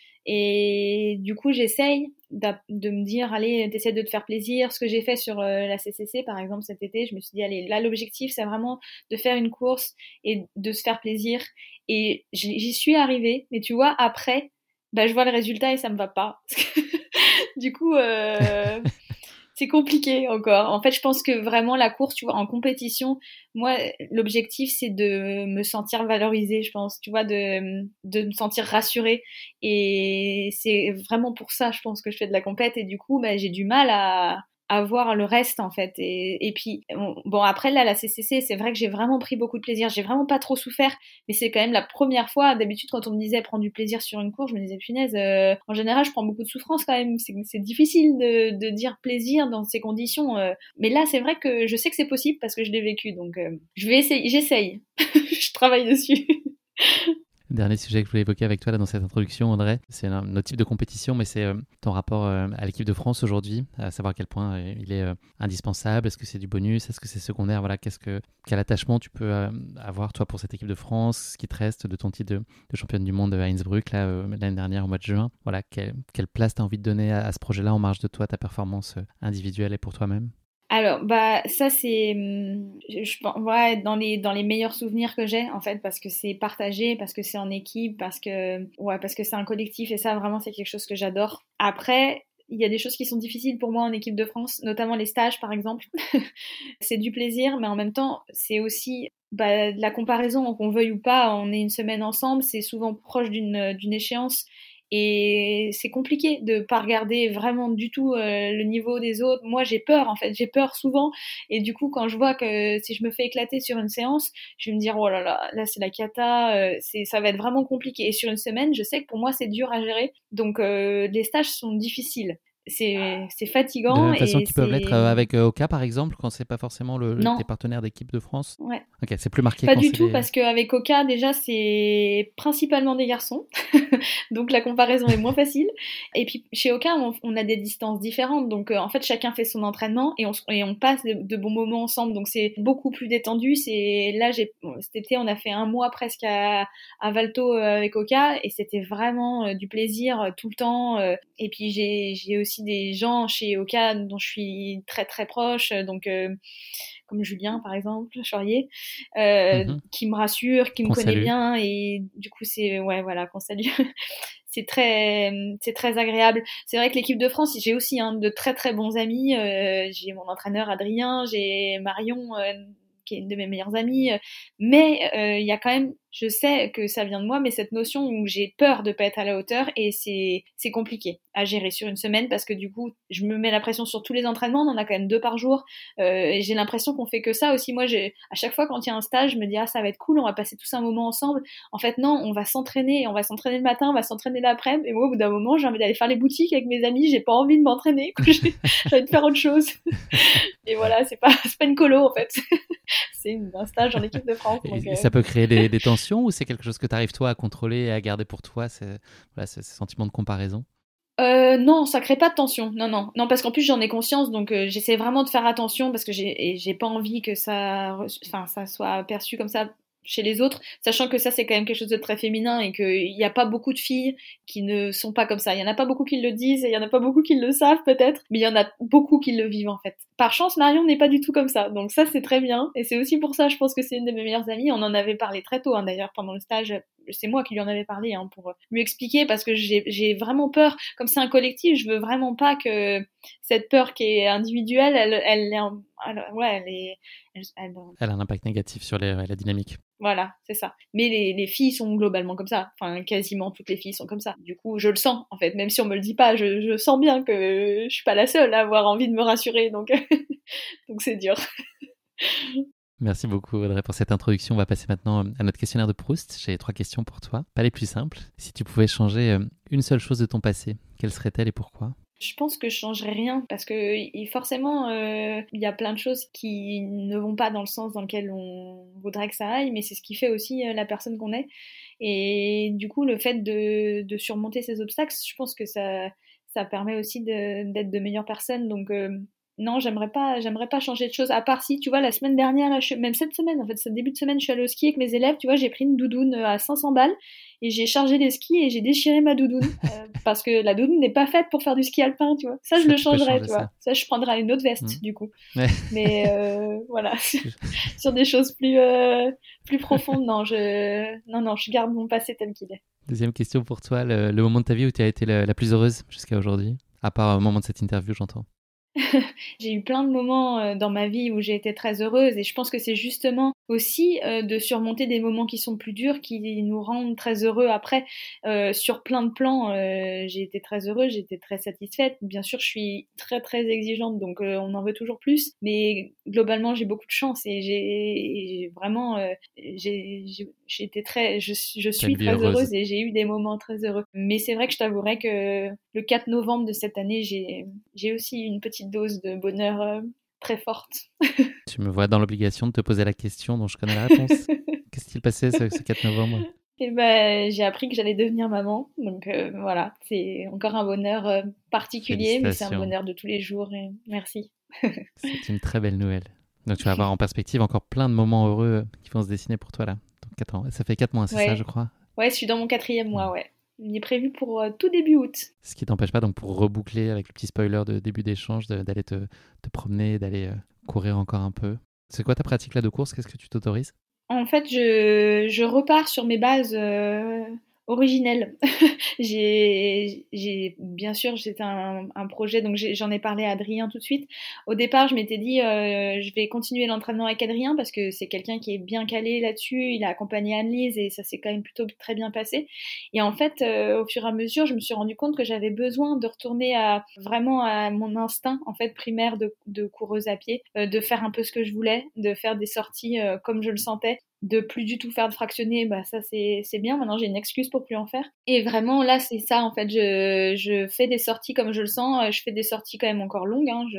Et du coup, j'essaye de me dire, allez, t'essaies de te faire plaisir. Ce que j'ai fait sur la CCC, par exemple, cet été, je me suis dit, allez, là, l'objectif, c'est vraiment de faire une course et de se faire plaisir. Et j'y suis arrivée, mais tu vois, après, bah, je vois le résultat et ça me va pas. Du coup, c'est compliqué encore. En fait, je pense que vraiment la course, tu vois, en compétition, moi, l'objectif, c'est de me sentir valorisée, je pense, tu vois, de me sentir rassurée. Et c'est vraiment pour ça, je pense, que je fais de la compète. Et du coup, bah, j'ai du mal à voir le reste, en fait. Et puis, bon, après, là, la CCC, c'est vrai que j'ai vraiment pris beaucoup de plaisir. J'ai vraiment pas trop souffert, mais c'est quand même la première fois. D'habitude, quand on me disait prendre du plaisir sur une course, je me disais, punaise, en général, je prends beaucoup de souffrance quand même. C'est difficile de dire plaisir dans ces conditions. Mais là, c'est vrai que je sais que c'est possible parce que je l'ai vécu. Donc, je vais essayer, j'essaye. Je travaille dessus. Dernier sujet que je voulais évoquer avec toi là, dans cette introduction, Audrey, c'est un autre type de compétition, mais c'est ton rapport à l'équipe de France aujourd'hui, à savoir à quel point il est indispensable. Est-ce que c'est du bonus? Est-ce que c'est secondaire? Voilà, quel attachement tu peux avoir toi pour cette équipe de France? Ce qui te reste de ton titre de championne du monde à Innsbruck là, l'année dernière au mois de juin. Voilà, quelle place tu as envie de donner à ce projet-là en marge de toi, ta performance individuelle et pour toi-même? Alors, bah, ça, c'est, ouais, dans les meilleurs souvenirs que j'ai, en fait, parce que c'est partagé, parce que c'est en équipe, parce que c'est un collectif, et ça, vraiment, c'est quelque chose que j'adore. Après, il y a des choses qui sont difficiles pour moi en équipe de France, notamment les stages, par exemple. C'est du plaisir, mais en même temps, c'est aussi de la comparaison, qu'on veuille ou pas. On est une semaine ensemble, c'est souvent proche d'une échéance. Et c'est compliqué de pas regarder vraiment du tout le niveau des autres. Moi, j'ai peur, en fait. J'ai peur souvent. Et du coup, quand je vois que si je me fais éclater sur une séance, je vais me dire, oh là là, là, c'est la cata. Ça va être vraiment compliqué. Et sur une semaine, je sais que pour moi, c'est dur à gérer. Donc, les stages sont difficiles. C'est De la fatigant même façon et qu'ils peuvent l'être c'est... avec Oka, par exemple, quand c'est pas forcément tes Non, partenaires d'équipe de France. ouais. Ok, c'est plus marqué Pas quand du c'est tout, les... parce qu'avec Oka, déjà, c'est principalement des garçons. Donc la comparaison est moins facile. Et puis chez Oka, on a des distances différentes. Donc en fait, chacun fait son entraînement et on passe de bons moments ensemble. Donc c'est beaucoup plus détendu. Là, cet été, on a fait un mois presque à Valto avec Oka et c'était vraiment du plaisir tout le temps. Et puis j'ai aussi des gens chez Oka dont je suis très très proche. Donc comme Julien par exemple, Chaurier, Mhm. qui me rassure, qui me Qu'on connaît salue. bien et du coup ouais voilà qu'on salue. C'est très agréable. C'est vrai que l'équipe de France, j'ai aussi de très très bons amis. J'ai mon entraîneur Adrien, j'ai Marion qui est une de mes meilleures amies. Mais il y a quand même, je sais que ça vient de moi, mais cette notion où j'ai peur de pas être à la hauteur et c'est compliqué à gérer sur une semaine parce que du coup, je me mets la pression sur tous les entraînements. On en a quand même 2 par jour et j'ai l'impression qu'on fait que ça aussi. Moi, à chaque fois quand il y a un stage, je me dis ah ça va être cool, on va passer tous un moment ensemble. En fait, non, on va s'entraîner le matin, on va s'entraîner l'après-midi. Et moi, au bout d'un moment, j'ai envie d'aller faire les boutiques avec mes amis, j'ai pas envie de m'entraîner, j'ai envie de faire autre chose. Et voilà, c'est pas une colo en fait. C'est un stage en équipe de France. Donc, Et ça peut créer des tensions ou c'est quelque chose que tu arrives toi à contrôler et à garder pour toi, voilà, ce sentiment de comparaison? Non, ça crée pas de tension. Non, non, non, parce qu'en plus j'en ai conscience, donc j'essaie vraiment de faire attention parce que j'ai pas envie que ça soit perçu comme ça chez les autres, sachant que ça c'est quand même quelque chose de très féminin et qu'il n'y a pas beaucoup de filles qui ne sont pas comme ça. Il y en a pas beaucoup qui le disent et il y en a pas beaucoup qui le savent peut-être, mais il y en a beaucoup qui le vivent en fait. Par chance, Marion n'est pas du tout comme ça, donc ça c'est très bien et c'est aussi pour ça je pense que c'est une de mes meilleures amies. On en avait parlé très tôt d'ailleurs pendant le stage. C'est moi qui lui en avais parlé pour lui expliquer parce que j'ai vraiment peur. Comme c'est un collectif, je veux vraiment pas que cette peur qui est individuelle, Elle a un impact négatif sur la dynamique. voilà, c'est ça. Mais les filles sont globalement comme ça. Enfin, quasiment toutes les filles sont comme ça. Du coup, je le sens, en fait. Même si on me le dit pas, je sens bien que je suis pas la seule à avoir envie de me rassurer. Donc, donc c'est dur. Merci beaucoup Audrey pour cette introduction. On va passer maintenant à notre questionnaire de Proust. J'ai 3 questions pour toi, pas les plus simples. Si tu pouvais changer une seule chose de ton passé, quelle serait-elle et pourquoi? Je pense que je changerais rien parce que forcément, il y a plein de choses qui ne vont pas dans le sens dans lequel on voudrait que ça aille, mais c'est ce qui fait aussi la personne qu'on est. Et du coup, le fait de surmonter ces obstacles, je pense que ça permet aussi d'être de meilleures personnes. Donc, non, j'aimerais pas changer de choses. À part si, tu vois, la semaine dernière, là, même cette semaine, en fait, ce début de semaine, je suis allée au ski avec mes élèves. Tu vois, j'ai pris une doudoune à 500 balles et j'ai chargé les skis et j'ai déchiré ma doudoune parce que la doudoune n'est pas faite pour faire du ski alpin, tu vois. Ça, je Ça, le tu peux changerais, changer tu vois. ça. Ça, je prendrais une autre Mm. veste, du coup. Ouais. Mais voilà, sur des choses plus profondes, non, non, je garde mon passé tel qu'il est. Deuxième question pour toi, le moment de ta vie où tu as été la plus heureuse jusqu'à aujourd'hui, à part au moment de cette interview, j'entends. J'ai eu plein de moments dans ma vie où j'ai été très heureuse et je pense que c'est justement aussi de surmonter des moments qui sont plus durs qui nous rendent très heureux après. Sur plein de plans, j'ai été très heureuse, j'ai été très satisfaite. Bien sûr, je suis très très exigeante, donc on en veut toujours plus. Mais globalement, j'ai beaucoup de chance et j'ai vraiment, j'ai été je T'as une suis vie très heureuse. heureuse et j'ai eu des moments très heureux. Mais c'est vrai que je t'avouerai que le 4 novembre de cette année, j'ai aussi une petite dose de bonheur très forte. Tu me vois dans l'obligation de te poser la question dont je connais la réponse. Qu'est-ce qu'il passait ce 4 novembre? Et ben, j'ai appris que j'allais devenir maman. Donc voilà, c'est encore un bonheur particulier, mais c'est un Félicitations. bonheur de tous les jours. Et merci. C'est une très belle nouvelle. Donc tu vas avoir en perspective encore plein de moments heureux qui vont se dessiner pour toi là. Donc, 4 ans. Ça fait 4 mois, c'est ça, je Ouais, crois. ouais, je suis dans mon 4e Mm. mois, ouais. Il est prévu pour tout début août. Ce qui t'empêche pas, donc pour reboucler avec le petit spoiler de début d'échange, d'aller te promener, d'aller courir encore un peu. C'est quoi ta pratique là de course? Qu'est-ce que tu t'autorises? En fait, je repars sur mes bases originelles. Bien sûr, c'était un projet, donc j'en ai parlé à Adrien tout de suite. Au départ, je m'étais dit, je vais continuer l'entraînement avec Adrien parce que c'est quelqu'un qui est bien calé là-dessus. Il a accompagné Anne-Lise et ça s'est quand même plutôt très bien passé. Et en fait, au fur et à mesure, je me suis rendu compte que j'avais besoin de retourner vraiment à mon instinct en fait primaire de coureuse à pied, de faire un peu ce que je voulais, de faire des sorties comme je le sentais, de plus du tout faire de fractionner. Bah ça c'est bien, maintenant j'ai une excuse pour plus en faire. Et vraiment là c'est ça en fait, je fais des sorties comme je le sens, je fais des sorties quand même encore longues, hein,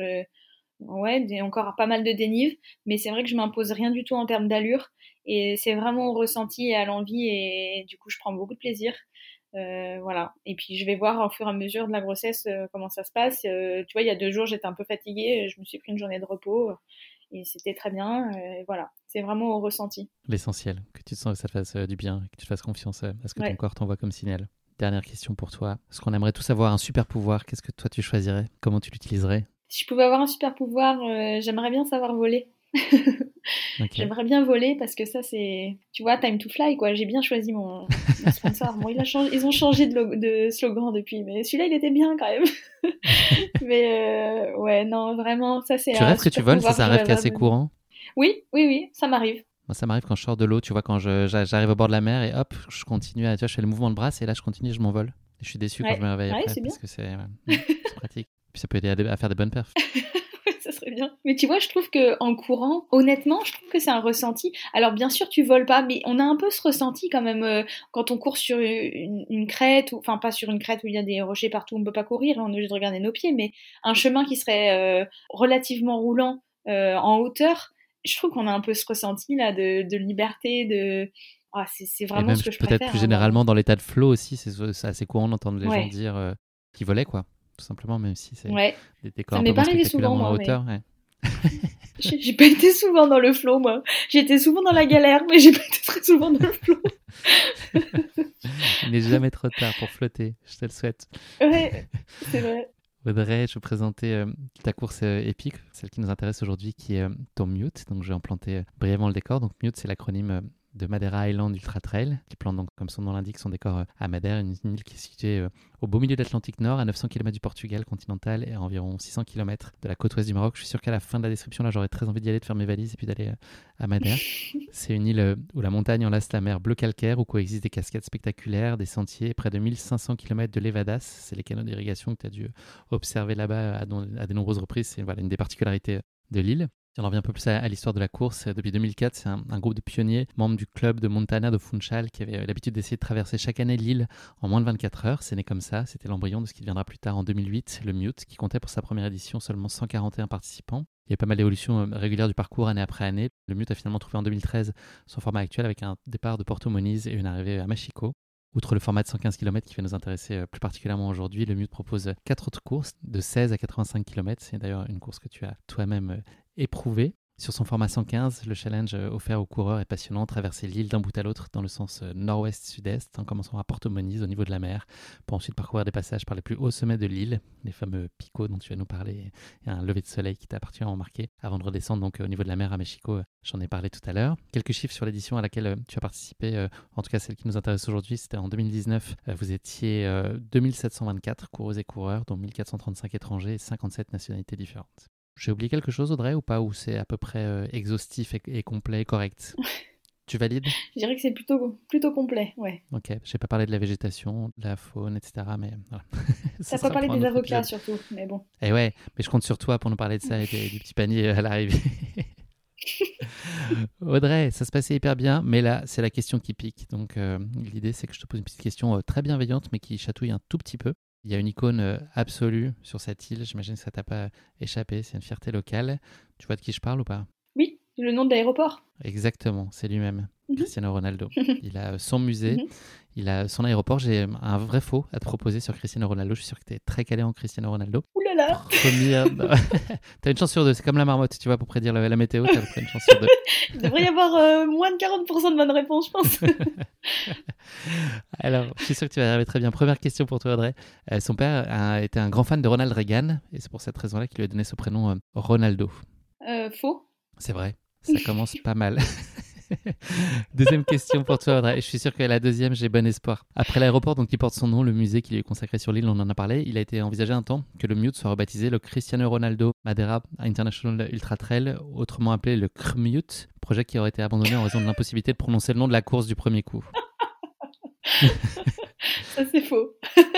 encore pas mal de dénive, mais c'est vrai que je m'impose rien du tout en termes d'allure, et c'est vraiment au ressenti et à l'envie, et du coup je prends beaucoup de plaisir. Voilà. Et puis je vais voir au fur et à mesure de la grossesse comment ça se passe. Tu vois, il y a 2 jours j'étais un peu fatiguée, je me suis pris une journée de repos et c'était très bien. Voilà, c'est vraiment au ressenti. L'essentiel, que tu te sens que ça te fasse du bien, que tu te fasses confiance à ce que ton Ouais. corps t'envoie comme signal. Dernière question pour toi. Est-ce qu'on aimerait tous avoir un super pouvoir? Qu'est-ce que toi tu choisirais? Comment tu l'utiliserais? Si je pouvais avoir un super pouvoir, j'aimerais bien savoir voler. Ok. J'aimerais bien voler parce que ça c'est, tu vois, time to fly quoi. J'ai bien choisi mon sponsor. Bon, ils ont changé de slogan depuis, mais celui-là il était bien quand même. Mais ouais, non, vraiment, ça c'est Tu un rêves que tu super voles? Ça pouvoir c'est que un je rêve qui est rêverais assez de mener. courant. Oui, oui, oui, ça m'arrive. Moi, ça m'arrive quand je sors de l'eau, tu vois, quand j'arrive au bord de la mer et hop, je continue tu vois, je fais le mouvement de bras et là, je continue et je m'envole. Et je suis déçu quand je Ouais, me réveille ouais, après c'est bien. parce que c'est pratique. Puis ça peut aider à faire des bonnes perfs. Ça serait bien. Mais tu vois, je trouve que en courant, honnêtement, je trouve que c'est un ressenti. Alors bien sûr, tu voles pas, mais on a un peu ce ressenti quand même quand on court sur une crête, ou enfin pas sur une crête où il y a des rochers partout, on peut pas courir, on est obligé de regarder nos pieds, mais un chemin qui serait relativement roulant en hauteur. Je trouve qu'on a un peu ce ressenti là de liberté, de c'est Et vraiment même ce que je peut-être préfère plus avoir. généralement dans l'état de flow aussi, c'est assez courant d'entendre les gens Ouais, dire qu'ils volaient, quoi. Tout simplement, même si c'est ouais. des décors Ça un peu m'est moins pas arrivé spectaculaires souvent en moi, mais hauteur. Ouais. j'ai pas été souvent dans le flow moi. J'ai été souvent dans la galère, mais j'ai pas été très souvent dans le flow. Il n'est jamais trop tard pour flotter, je te le souhaite. Ouais, c'est vrai. Audrey, je vais présenter ta course épique, celle qui nous intéresse aujourd'hui, qui est ton Mute. Donc, je vais en planter brièvement le décor. Donc, Mute, c'est l'acronyme de Madeira Island Ultra Trail, qui plante donc, comme son nom l'indique, son décor à Madère, une île qui est située au beau milieu de l'Atlantique Nord, à 900 km du Portugal continental et à environ 600 km de la côte ouest du Maroc. Je suis sûr qu'à la fin de la description, là, j'aurais très envie d'y aller, de faire mes valises et puis d'aller à Madère. C'est une île où la montagne enlace la mer bleu calcaire, où coexistent des cascades spectaculaires, des sentiers, près de 1500 km de levadas. C'est les canaux d'irrigation que tu as dû observer là-bas à de nombreuses reprises. C'est une des particularités de l'île. Si on en revient un peu plus à l'histoire de la course, depuis 2004, c'est un groupe de pionniers, membres du club de Montana de Funchal, qui avait l'habitude d'essayer de traverser chaque année l'île en moins de 24 heures. C'est né comme ça, c'était l'embryon de ce qui deviendra plus tard en 2008, le Mute, qui comptait pour sa première édition seulement 141 participants. Il y a pas mal d'évolutions régulières du parcours année après année. Le Mute a finalement trouvé en 2013 son format actuel avec un départ de Porto Moniz et une arrivée à Machico. Outre le format de 115 km qui va nous intéresser plus particulièrement aujourd'hui, le Mute propose 4 autres courses de 16 à 85 km. C'est d'ailleurs une course que tu as toi-même éprouvée. Sur son format 115, le challenge offert aux coureurs est passionnant, traverser l'île d'un bout à l'autre dans le sens nord-ouest-sud-est, en commençant à Porto Moniz au niveau de la mer, pour ensuite parcourir des passages par les plus hauts sommets de l'île, les fameux picots dont tu vas nous parler, et un lever de soleil qui t'a particulièrement marqué, avant de redescendre donc au niveau de la mer à Mexico. J'en ai parlé tout à l'heure. Quelques chiffres sur l'édition à laquelle tu as participé, en tout cas celle qui nous intéresse aujourd'hui, c'était en 2019. Vous étiez 2724 coureuses et coureurs, dont 1435 étrangers et 57 nationalités différentes. J'ai oublié quelque chose, Audrey, ou pas? Ou c'est à peu près exhaustif et complet et correct? Tu valides? Je dirais que c'est plutôt complet, ouais. Ok, je n'ai pas parlé de la végétation, de la faune, etc. Mais voilà, ce T'as pas sera parlé pour un des autre avocats épisode. surtout, mais bon. Et ouais, mais je compte sur toi pour nous parler de ça et du petit panier à l'arrivée. Audrey, ça se passait hyper bien, mais là, c'est la question qui pique. Donc, l'idée, c'est que je te pose une petite question très bienveillante, mais qui chatouille un tout petit peu. Il y a une icône absolue sur cette île. J'imagine que ça t'a pas échappé. C'est une fierté locale. Tu vois de qui je parle ou pas? Oui, le nom de l'aéroport. Exactement, c'est lui-même, Mhm. Cristiano Ronaldo. Il a son musée, Mhm. il a son aéroport. J'ai un vrai faux à te proposer sur Cristiano Ronaldo. Je suis sûr que tu es très calé en Cristiano Ronaldo. Ouh là là. Première. T'as une chance sur deux. C'est comme la marmotte, tu vois, pour prédire la météo. T'as à peu près une chance sur deux. Il devrait y avoir moins de 40% de bonnes réponses, je pense. Alors, je suis sûr que tu vas y arriver très bien. Première question pour toi, Audrey. Son père était un grand fan de Ronald Reagan et c'est pour cette raison-là qu'il lui a donné ce prénom Ronaldo. Faux. C'est vrai, ça commence pas mal. Deuxième question pour toi, Audrey. Je suis sûr que la deuxième, j'ai bon espoir. Après l'aéroport donc, qui porte son nom, le musée qui lui est consacré sur l'île, on en a parlé, il a été envisagé un temps que le Mute soit rebaptisé le Cristiano Ronaldo Madeira International Ultra Trail, autrement appelé le CRMUT, projet qui aurait été abandonné en raison de l'impossibilité de prononcer le nom de la course du premier coup. Ça, c'est faux.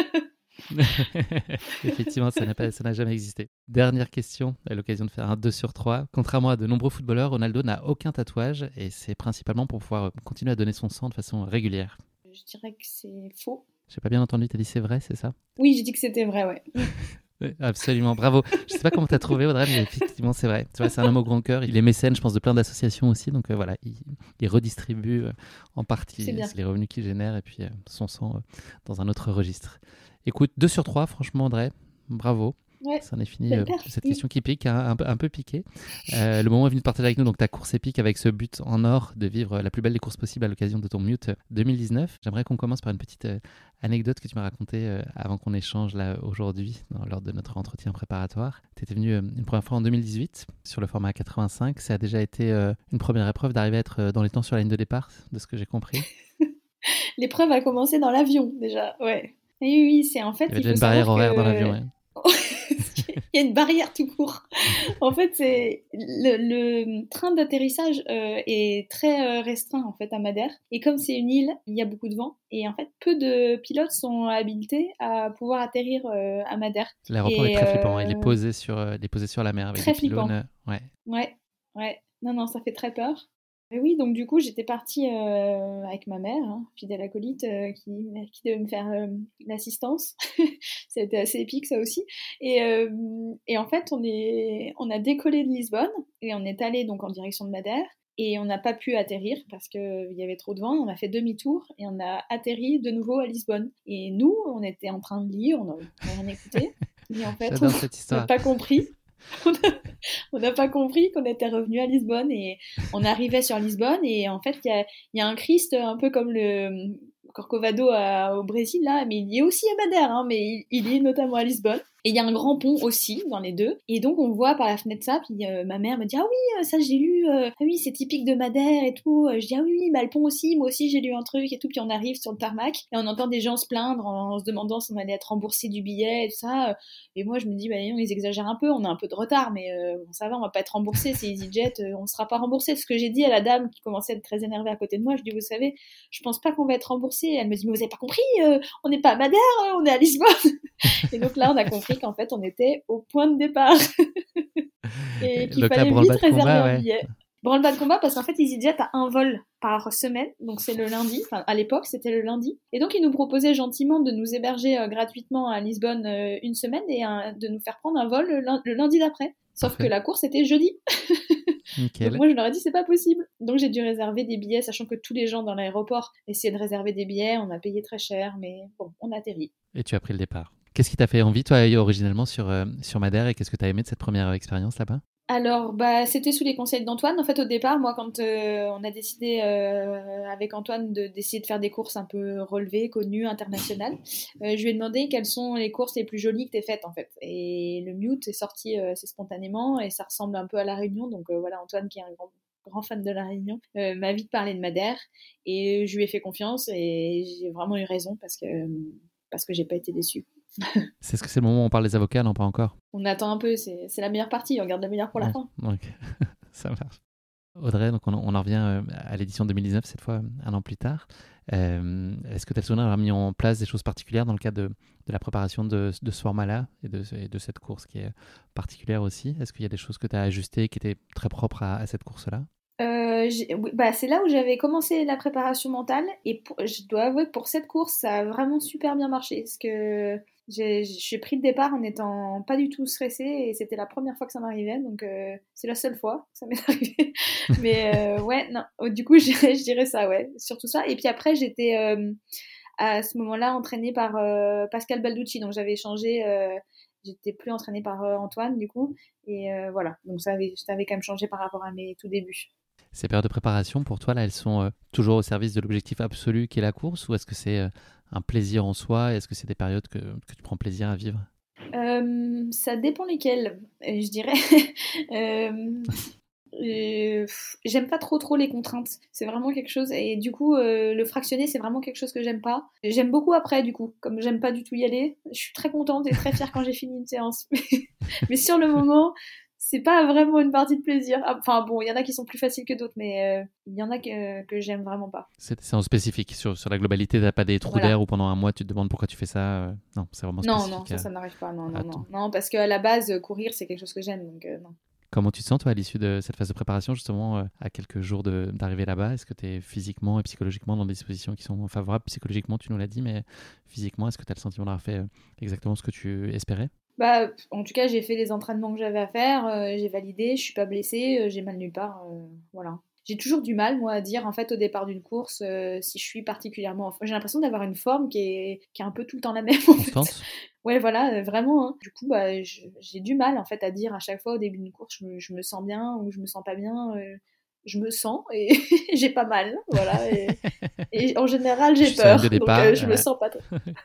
Effectivement, ça n'a jamais existé. Dernière question, à l'occasion de faire un 2 sur 3. Contrairement à de nombreux footballeurs, Ronaldo n'a aucun tatouage et c'est principalement pour pouvoir continuer à donner son sang de façon régulière. Je dirais que c'est faux. J'ai pas bien entendu, t'as dit c'est vrai, c'est ça? Oui, j'ai dit que c'était vrai, ouais. Oui, absolument, bravo. Je sais pas comment t'as trouvé Audrey, mais effectivement c'est vrai. Tu vois, c'est un homme au grand cœur. Il est mécène, je pense, de plein d'associations aussi. Donc voilà, il redistribue en partie C'est bien. les revenus qu'il génère et puis son sang dans un autre registre. Écoute, 2 sur 3, franchement Audrey, bravo. Ouais, Ça en est fini belle perf. cette question qui pique, hein, un peu piqué. Le moment est venu de partager avec nous donc ta course épique avec ce but en or de vivre la plus belle des courses possibles à l'occasion de ton Mute 2019. J'aimerais qu'on commence par une petite anecdote que tu m'as racontée avant qu'on échange là aujourd'hui lors de notre entretien préparatoire. Tu étais venu une première fois en 2018 sur le format 85. Ça a déjà été une première épreuve d'arriver à être dans les temps sur la ligne de départ, de ce que j'ai compris. L'épreuve a commencé dans l'avion, déjà, ouais. Et oui, oui, c'est en fait, Il y avait il déjà faut une savoir barrière que... horaire dans l'avion. Ouais. Il y a une barrière tout court. En fait, c'est le train d'atterrissage est très restreint en fait à Madère. Et comme c'est une île, il y a beaucoup de vent. Et en fait, peu de pilotes sont habilités à pouvoir atterrir à Madère. L'aéroport est Et très flippant. Il est posé sur la mer avec des très flippant. pylônes. Ouais. Ouais, ouais. Non, non, ça fait très peur. Et oui, donc du coup, j'étais partie avec ma mère, hein, fidèle acolyte, qui devait me faire l'assistance. C'était assez épique, ça aussi. Et en fait, on a décollé de Lisbonne et on est allé donc en direction de Madère. Et on n'a pas pu atterrir parce qu'il y avait trop de vent. On a fait demi-tour et on a atterri de nouveau à Lisbonne. Et nous, on était en train de lire, on n'a rien écouté. Et en fait, on J'adore cette n'a histoire. pas compris. On n'a pas compris qu'on était revenu à Lisbonne et on arrivait sur Lisbonne et en fait il y a un Christ un peu comme le Corcovado au Brésil là, mais il y est aussi à Madère, hein, mais il y est notamment à Lisbonne. Et il y a un grand pont aussi dans les deux. Et donc on voit par la fenêtre ça, puis ma mère me dit ah oui ça j'ai lu, ah oui c'est typique de Madère et tout. Je dis ah oui bah le pont aussi, moi aussi j'ai lu un truc et tout. Puis on arrive sur le tarmac et on entend des gens se plaindre en se demandant si on allait être remboursé du billet et tout ça. Et moi je me dis bah on les exagère un peu, on a un peu de retard, mais bon, ça va, on va pas être remboursé. C'est EasyJet, on sera pas remboursé. Ce que j'ai dit à la dame qui commençait à être très énervée à côté de moi, je dis vous savez, je pense pas qu'on va être remboursé. Elle me dit mais vous avez pas compris, on n'est pas à Madère, on est à Lisbonne. Et donc là, on a compris qu'en fait, on était au point de départ et qu'il Donc là, fallait vite branle-bas de réserver combat, un ouais. billet. Branle-bas de combat parce qu'en fait, EasyJet a un vol par semaine, donc c'est le lundi. Enfin, à l'époque, c'était le lundi. Et donc, ils nous proposaient gentiment de nous héberger gratuitement à Lisbonne une semaine et de nous faire prendre un vol le lundi d'après. Sauf que Parfait. la course était jeudi. Donc Nickel. moi, je leur ai dit, c'est pas possible. Donc j'ai dû réserver des billets, sachant que tous les gens dans l'aéroport essayaient de réserver des billets. On a payé très cher, mais bon, on a atterri. Et tu as pris le départ. Qu'est-ce qui t'a fait envie, toi, originellement, sur Madère et qu'est-ce que tu as aimé de cette première expérience là-bas? Alors, bah, c'était sous les conseils d'Antoine. En fait, au départ, moi, quand on a décidé avec Antoine d'essayer de faire des courses un peu relevées, connues, internationales, je lui ai demandé quelles sont les courses les plus jolies que tu aies faites, en fait. Et le Mute est sorti assez spontanément et ça ressemble un peu à La Réunion. Donc voilà, Antoine, qui est un grand fan de La Réunion, m'a vite parlé de Madère et je lui ai fait confiance et j'ai vraiment eu raison parce que j'ai pas été déçue. C'est ce que c'est le moment où on parle des avocats, non, pas encore? On attend un peu, c'est la meilleure partie, on garde la meilleure pour la Ouais, fin. donc, ça marche. Audrey, donc on en revient à l'édition 2019, cette fois un an plus tard. Est-ce que tu as le souvenir d'avoir mis en place des choses particulières dans le cadre de la préparation de ce format-là et de cette course qui est particulière aussi? Est-ce qu'il y a des choses que tu as ajustées qui étaient très propres à cette course-là? Oui, bah, c'est là où j'avais commencé la préparation mentale et je dois avouer que pour cette course, ça a vraiment super bien marché parce que j'ai pris le départ en étant pas du tout stressée et c'était la première fois que ça m'arrivait, donc c'est la seule fois que ça m'est arrivé. Mais ouais, non, du coup, je dirais ça, ouais, surtout ça. Et puis après, j'étais à ce moment-là entraînée par Pascal Balducci, donc j'avais changé, j'étais plus entraînée par Antoine du coup, et voilà, donc ça avait quand même changé par rapport à mes tout débuts. Ces périodes de préparation, pour toi, là, elles sont toujours au service de l'objectif absolu qui est la course, ou est-ce que c'est un plaisir en soi? Est-ce que c'est des périodes que tu prends plaisir à vivre? Ça dépend lesquels, je dirais. J'aime pas trop les contraintes. C'est vraiment quelque chose. Et du coup, le fractionné, c'est vraiment quelque chose que j'aime pas. J'aime beaucoup après, du coup. Comme j'aime pas du tout y aller, je suis très contente et très fière quand j'ai fini une séance. Mais sur le moment, c'est pas vraiment une partie de plaisir. Enfin bon, il y en a qui sont plus faciles que d'autres, mais il y en a que j'aime vraiment pas. C'est en spécifique. Sur la globalité, t'as pas des trous Voilà. d'air où pendant un mois, tu te demandes pourquoi tu fais ça. Non, c'est vraiment Non, spécifique ça n'arrive pas. Non, à non, ton. non. Non, parce qu'à la base, courir, c'est quelque chose que j'aime, donc non. Comment tu te sens, toi, à l'issue de cette phase de préparation, justement, à quelques jours d'arriver là-bas? Est-ce que tu es physiquement et psychologiquement dans des dispositions qui sont favorables? Psychologiquement, tu nous l'as dit, mais physiquement, est-ce que tu as le sentiment d'avoir fait exactement ce que tu espérais? Bah, en tout cas, j'ai fait les entraînements que j'avais à faire, j'ai validé, je suis pas blessée, j'ai mal nulle part, voilà. J'ai toujours du mal, moi, à dire, en fait, au départ d'une course, si je suis particulièrement j'ai l'impression d'avoir une forme qui est un peu tout le temps la même, en fait. Constante? Ouais, voilà, vraiment, hein. Du coup, bah, j'ai du mal, en fait, à dire à chaque fois au début d'une course, je me sens bien ou je me sens pas bien, je me sens et j'ai pas mal, voilà, et en général, Je j'ai suis sur la ligne de peur, donc départ. je me sens pas trop.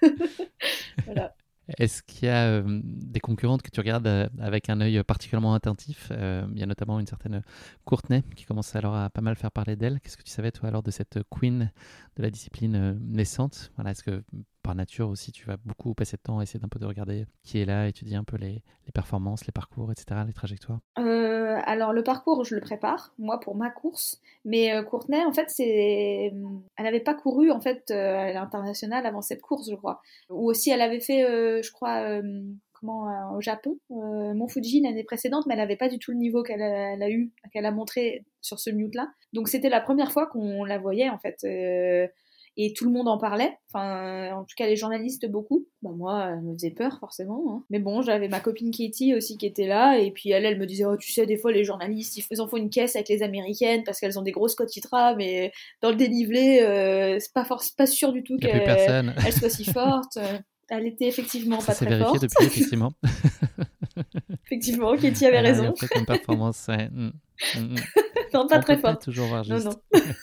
Voilà. Est-ce qu'il y a des concurrentes que tu regardes avec un œil particulièrement attentif? Il y a notamment une certaine Courtney qui commence alors à pas mal faire parler d'elle. Qu'est-ce que tu savais, toi, alors, de cette queen de la discipline naissante? Voilà, est-ce que par nature aussi, tu vas beaucoup passer de temps à essayer d'un peu de regarder qui est là, étudier un peu les performances, les parcours, etc., les trajectoires? Alors le parcours, je le prépare, moi, pour ma course. Mais Courtenay, en fait, elle n'avait pas couru en fait à l'international avant cette course, je crois. Ou aussi, elle avait fait, je crois, au Japon, Mont Fuji l'année précédente, mais elle n'avait pas du tout le niveau qu'elle a eu, qu'elle a montré sur ce mute-là. Donc c'était la première fois qu'on la voyait en fait. Et tout le monde en parlait, enfin en tout cas les journalistes beaucoup. Bah moi, elle me faisait peur forcément, hein. Mais bon, j'avais ma copine Katie aussi qui était là, et puis elle me disait, oh tu sais, des fois les journalistes ils en font une caisse avec les américaines parce qu'elles ont des grosses quotidiennes, mais dans le dénivelé, c'est pas sûr du tout Il n'y a plus qu'elle personne. soit si forte. Elle était effectivement Ça pas s'est très vérifié forte. depuis, effectivement. Effectivement, Katie avait Elle a rien raison. fait comme performance. Ouais. Non, pas On très peut pas forte. toujours voir Non, juste. non.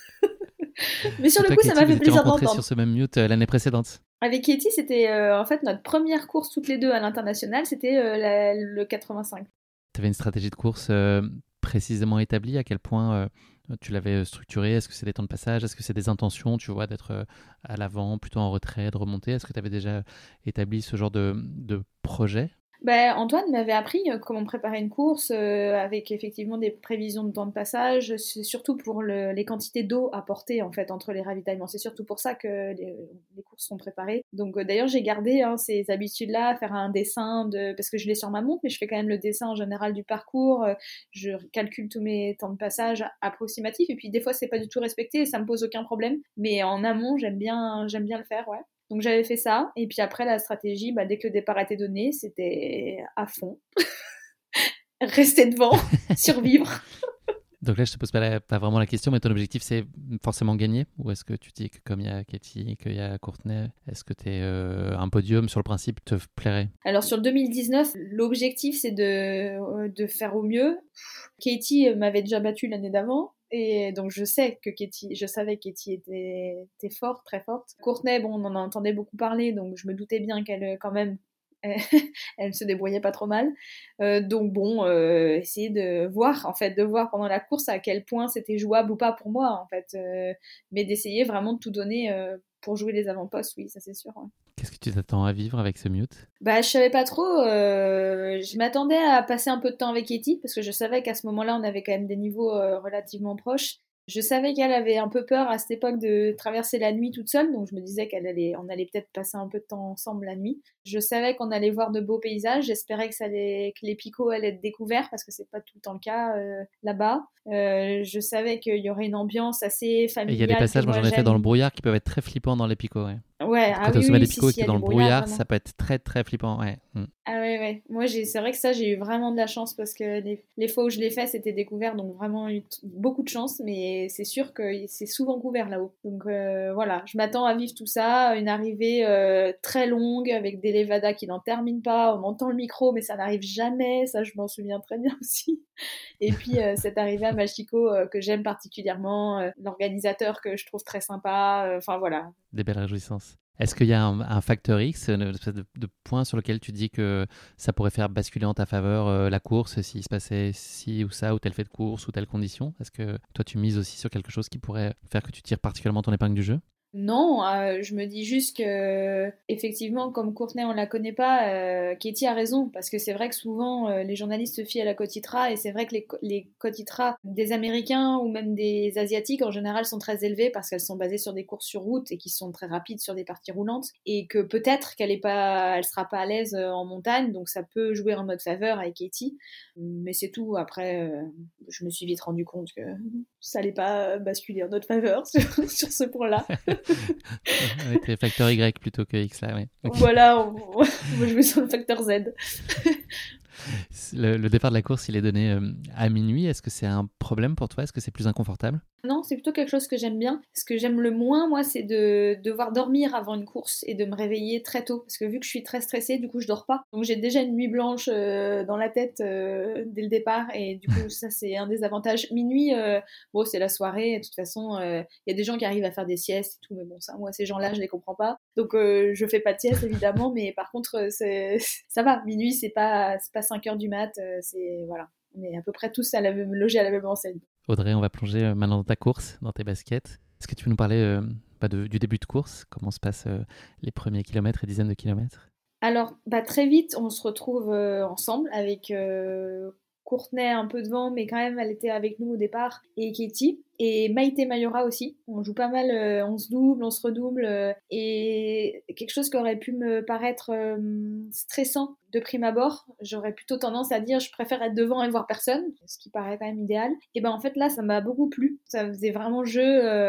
Mais sur Et le toi, coup, ça Katie, m'a vous fait étiez plaisir rencontrés sur d'entendre. ce même mute l'année précédente. Avec Katie, c'était en fait notre première course toutes les deux à l'international, c'était le 85. Tu avais une stratégie de course précisément établie? À quel point tu l'avais structurée? Est-ce que c'est des temps de passage? Est-ce que c'est des intentions, tu vois, d'être à l'avant, plutôt en retrait, de remonter? Est-ce que tu avais déjà établi ce genre de projet? Ben, Antoine m'avait appris comment préparer une course avec effectivement des prévisions de temps de passage. C'est surtout pour les quantités d'eau à porter en fait entre les ravitaillements. C'est surtout pour ça que les courses sont préparées. Donc d'ailleurs j'ai gardé ces habitudes-là, faire un dessin parce que je l'ai sur ma montre, mais je fais quand même le dessin en général du parcours. Je calcule tous mes temps de passage approximatifs et puis des fois c'est pas du tout respecté et ça me pose aucun problème. Mais en amont j'aime bien le faire, ouais. Donc j'avais fait ça, et puis après la stratégie, bah, dès que le départ était donné, c'était à fond. Rester devant, survivre. Donc là, je te pose pas vraiment la question, mais ton objectif, c'est forcément gagner? Ou est-ce que tu dis que comme il y a Katie, qu'il y a Courtney, est-ce que un podium sur le principe te plairait? Alors sur le 2019, l'objectif c'est de faire au mieux. Katie m'avait déjà battu l'année d'avant. Et donc je savais que Katie était forte, très forte. Courtney, bon, on en entendait beaucoup parler, donc je me doutais bien qu'elle, quand même, elle se débrouillait pas trop mal. Donc bon, essayer de voir, en fait, de voir pendant la course à quel point c'était jouable ou pas pour moi, en fait. Mais d'essayer vraiment de tout donner pour jouer les avant-postes, oui, ça c'est sûr, ouais. Qu'est-ce que tu t'attends à vivre avec ce mute? Bah, je savais pas trop. Je m'attendais à passer un peu de temps avec Katie parce que je savais qu'à ce moment-là, on avait quand même des niveaux relativement proches. Je savais qu'elle avait un peu peur à cette époque de traverser la nuit toute seule, donc je me disais on allait peut-être passer un peu de temps ensemble la nuit. Je savais qu'on allait voir de beaux paysages. J'espérais que les picots allaient être découverts parce que c'est pas tout le temps le cas là-bas. Je savais qu'il y aurait une ambiance assez Et il y a des familiale que passages, moi moi j'en ai fait dans le j'aime. brouillard, qui peuvent être très flippants dans les picots. Ouais. Ouais, Quand ah t'es au oui, sommet oui, des si, picots et que si, il y t'es a dans des le brouillards, brouillard, vraiment. ça peut être très très flippant. Ouais. Ah ouais, ouais. Moi, c'est vrai que ça, j'ai eu vraiment de la chance parce que les fois où je l'ai fait, c'était découvert, donc vraiment eu beaucoup de chance, mais c'est sûr que c'est souvent couvert là-haut. Donc voilà, je m'attends à vivre tout ça, une arrivée très longue avec des levadas qui n'en terminent pas, on entend le micro, mais ça n'arrive jamais, ça je m'en souviens très bien aussi. Et puis cette arrivée à Machiko que j'aime particulièrement, l'organisateur que je trouve très sympa, enfin voilà. Des belles réjouissances. Est-ce qu'il y a un facteur X, une espèce de point sur lequel tu dis que ça pourrait faire basculer en ta faveur la course s'il se passait ci ou ça, ou tel fait de course, ou telle condition? Est-ce que toi tu mises aussi sur quelque chose qui pourrait faire que tu tires particulièrement ton épingle du jeu? Non, je me dis juste que effectivement, comme Courtenay on la connaît pas, Katie a raison parce que c'est vrai que souvent les journalistes se fient à la Cotitra et c'est vrai que les Cotitra des Américains ou même des Asiatiques en général sont très élevées parce qu'elles sont basées sur des courses sur route et qui sont très rapides sur des parties roulantes et que peut-être elle sera pas à l'aise en montagne donc ça peut jouer en notre faveur avec Katie, mais c'est tout. Après, je me suis vite rendu compte que ça allait pas basculer en notre faveur sur ce point-là. On était facteur Y plutôt que X là, ouais. Ok. Voilà, on va jouer sur le facteur Z. Le départ de la course, il est donné à minuit. Est-ce que c'est un problème pour toi? Est-ce que c'est plus inconfortable? Non, c'est plutôt quelque chose que j'aime bien. Ce que j'aime le moins, moi, c'est de devoir dormir avant une course et de me réveiller très tôt. Parce que vu que je suis très stressée, du coup, je dors pas. Donc j'ai déjà une nuit blanche dans la tête dès le départ. Et du coup, ça, c'est un des avantages. Minuit, bon, c'est la soirée. Et de toute façon, il y a des gens qui arrivent à faire des siestes et tout. Mais bon, ça, moi, ces gens-là, je les comprends pas. Donc je fais pas de sieste, évidemment. Mais par contre, ça va. Minuit, c'est pas 5 heures du mat. C'est, voilà. On est à peu près tous logés à la même enseigne. Audrey, on va plonger maintenant dans ta course, dans tes baskets. Est-ce que tu peux nous parler du début de course? Comment se passent les premiers kilomètres et dizaines de kilomètres? Alors, bah, très vite, on se retrouve ensemble avec Courtenay un peu devant, mais quand même, elle était avec nous au départ, et Katie, et Maïté Mayora aussi. On joue pas mal, on se double, on se redouble, et quelque chose qui aurait pu me paraître stressant de prime abord, j'aurais plutôt tendance à dire je préfère être devant et voir personne, ce qui paraît quand même idéal. Et ben en fait là, ça m'a beaucoup plu. Ça faisait vraiment jeu,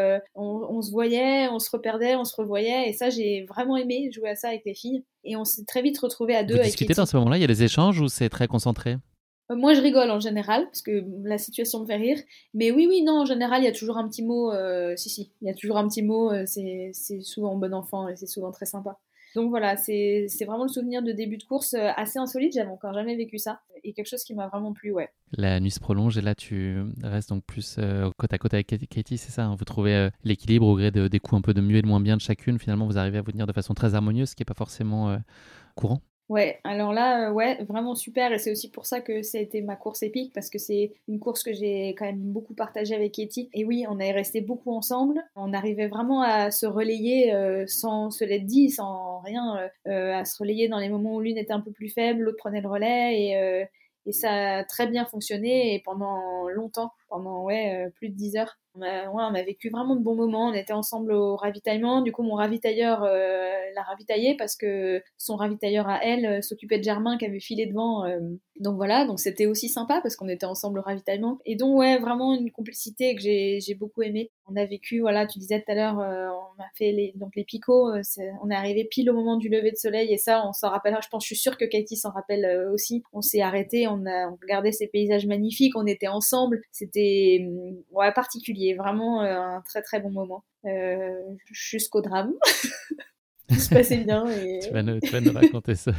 on se voyait, on se reperdait, on se revoyait, et ça j'ai vraiment aimé jouer à ça avec les filles. Et on s'est très vite retrouvés à deux Vous avec discutez dans Katie. ce moment-là? Il y a des échanges ou c'est très concentré? Moi, je rigole en général, parce que la situation me fait rire. Mais oui, oui, non, en général, il y a toujours un petit mot. Si, si, il y a toujours un petit mot. C'est souvent bon enfant et c'est souvent très sympa. Donc voilà, c'est vraiment le souvenir de début de course assez insolite. J'avais encore jamais vécu ça. Et quelque chose qui m'a vraiment plu, ouais. La nuit se prolonge et là tu restes donc plus côte à côte avec Katie, c'est ça, hein? Vous trouvez l'équilibre au gré des coups un peu de mieux et de moins bien de chacune. Finalement, vous arrivez à vous tenir de façon très harmonieuse, ce qui n'est pas forcément courant. Ouais, alors là, ouais, vraiment super. Et c'est aussi pour ça que ça a été ma course épique, parce que c'est une course que j'ai quand même beaucoup partagée avec Katie. Et oui, on est resté beaucoup ensemble. On arrivait vraiment à se relayer sans se l'être dit, sans rien, à se relayer dans les moments où l'une était un peu plus faible, l'autre prenait le relais. Et ça a très bien fonctionné et pendant longtemps, pendant ouais, plus de 10 heures. On a vécu vraiment de bons moments. On était ensemble au ravitaillement. Du coup, mon ravitailleur l'a ravitaillé parce que son ravitailleur à elle s'occupait de Germain qui avait filé devant. Donc voilà, donc c'était aussi sympa parce qu'on était ensemble au ravitaillement. Et donc ouais, vraiment une complicité que j'ai beaucoup aimé. On a vécu, voilà, tu disais tout à l'heure, on a fait donc les picots. On est arrivé pile au moment du lever de soleil et ça, on s'en rappellera. Je pense, je suis sûre que Katie s'en rappelle aussi. On s'est arrêté, on regardait ces paysages magnifiques, on était ensemble. C'était ouais, particulier, vraiment un très très bon moment. Jusqu'au drame. Tout se passait bien Tu vas nous raconter ça.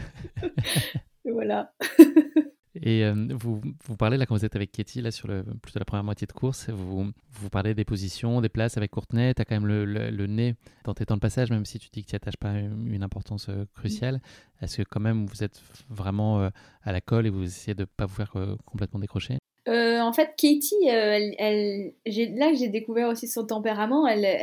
et voilà. Et vous parlez là quand vous êtes avec Katie là sur plutôt la première moitié de course, vous parlez des positions, des places avec Courtenay. Tu as quand même le nez dans tes temps de passage, même si tu dis que tu n'y attaches pas une importance cruciale. Est-ce que quand même vous êtes vraiment à la colle et vous essayez de ne pas vous faire complètement décrocher? En fait, Katie, là que j'ai découvert aussi son tempérament,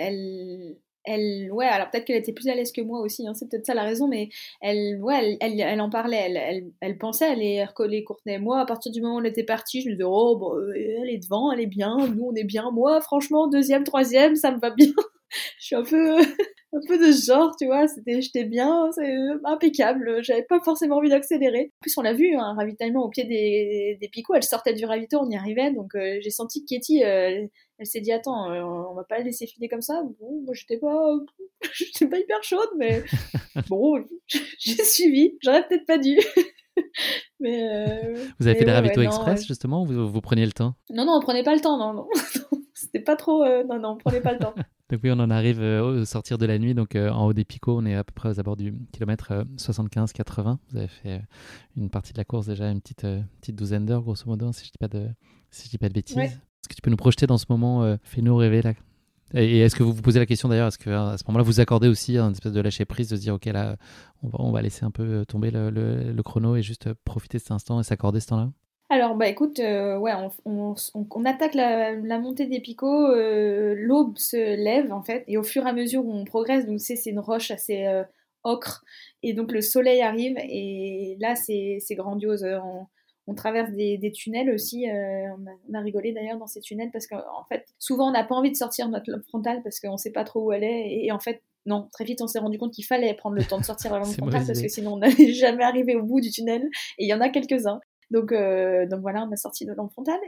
ouais, alors peut-être qu'elle était plus à l'aise que moi aussi, hein, c'est peut-être ça la raison, mais ouais, elle en parlait, elle pensait aller recoller Courtenay. Moi, à partir du moment où elle était partie, je me disais, oh, bon, elle est devant, elle est bien, nous on est bien. Moi, franchement, deuxième, troisième, ça me va bien. Je suis un un peu de ce genre, tu vois, j'étais bien, c'est impeccable, j'avais pas forcément envie d'accélérer. En plus, on l'a vu, un ravitaillement au pied des picots, elle sortait du ravito, on y arrivait, donc j'ai senti que Katie, elle s'est dit, attends, on va pas la laisser filer comme ça. Bon, moi, j'étais pas hyper chaude, mais bon, j'ai suivi, j'aurais peut-être pas dû. Vous avez fait des ravitaux non, express, justement, ou vous preniez le temps? non, on prenait pas le temps, non. C'était pas trop, non, on prenait pas le temps. Donc oui, on en arrive au sortir de la nuit, donc en haut des picots, on est à peu près aux abords du kilomètre 75-80. Vous avez fait une partie de la course déjà, une petite douzaine d'heures, grosso modo, si je dis pas de bêtises. Ouais. Est-ce que tu peux nous projeter dans ce moment? Fais-nous rêver là. Et est-ce que vous vous posez la question d'ailleurs, est-ce que à ce moment-là vous accordez aussi une espèce de lâcher prise, de se dire ok là on va laisser un peu tomber le chrono et juste profiter de cet instant et s'accorder ce temps-là? Alors, bah écoute, ouais, on attaque la montée des picots, l'aube se lève en fait, et au fur et à mesure où on progresse, donc c'est une roche assez ocre, et donc le soleil arrive, et là c'est grandiose. On traverse des tunnels aussi, on a rigolé d'ailleurs dans ces tunnels parce qu'en fait, souvent on n'a pas envie de sortir notre lampe frontale parce qu'on sait pas trop où elle est, et en fait, non, très vite on s'est rendu compte qu'il fallait prendre le temps de sortir la lampe frontale parce que sinon on n'allait jamais arriver au bout du tunnel, et il y en a quelques-uns. Donc voilà, on a sorti de lampe frontale,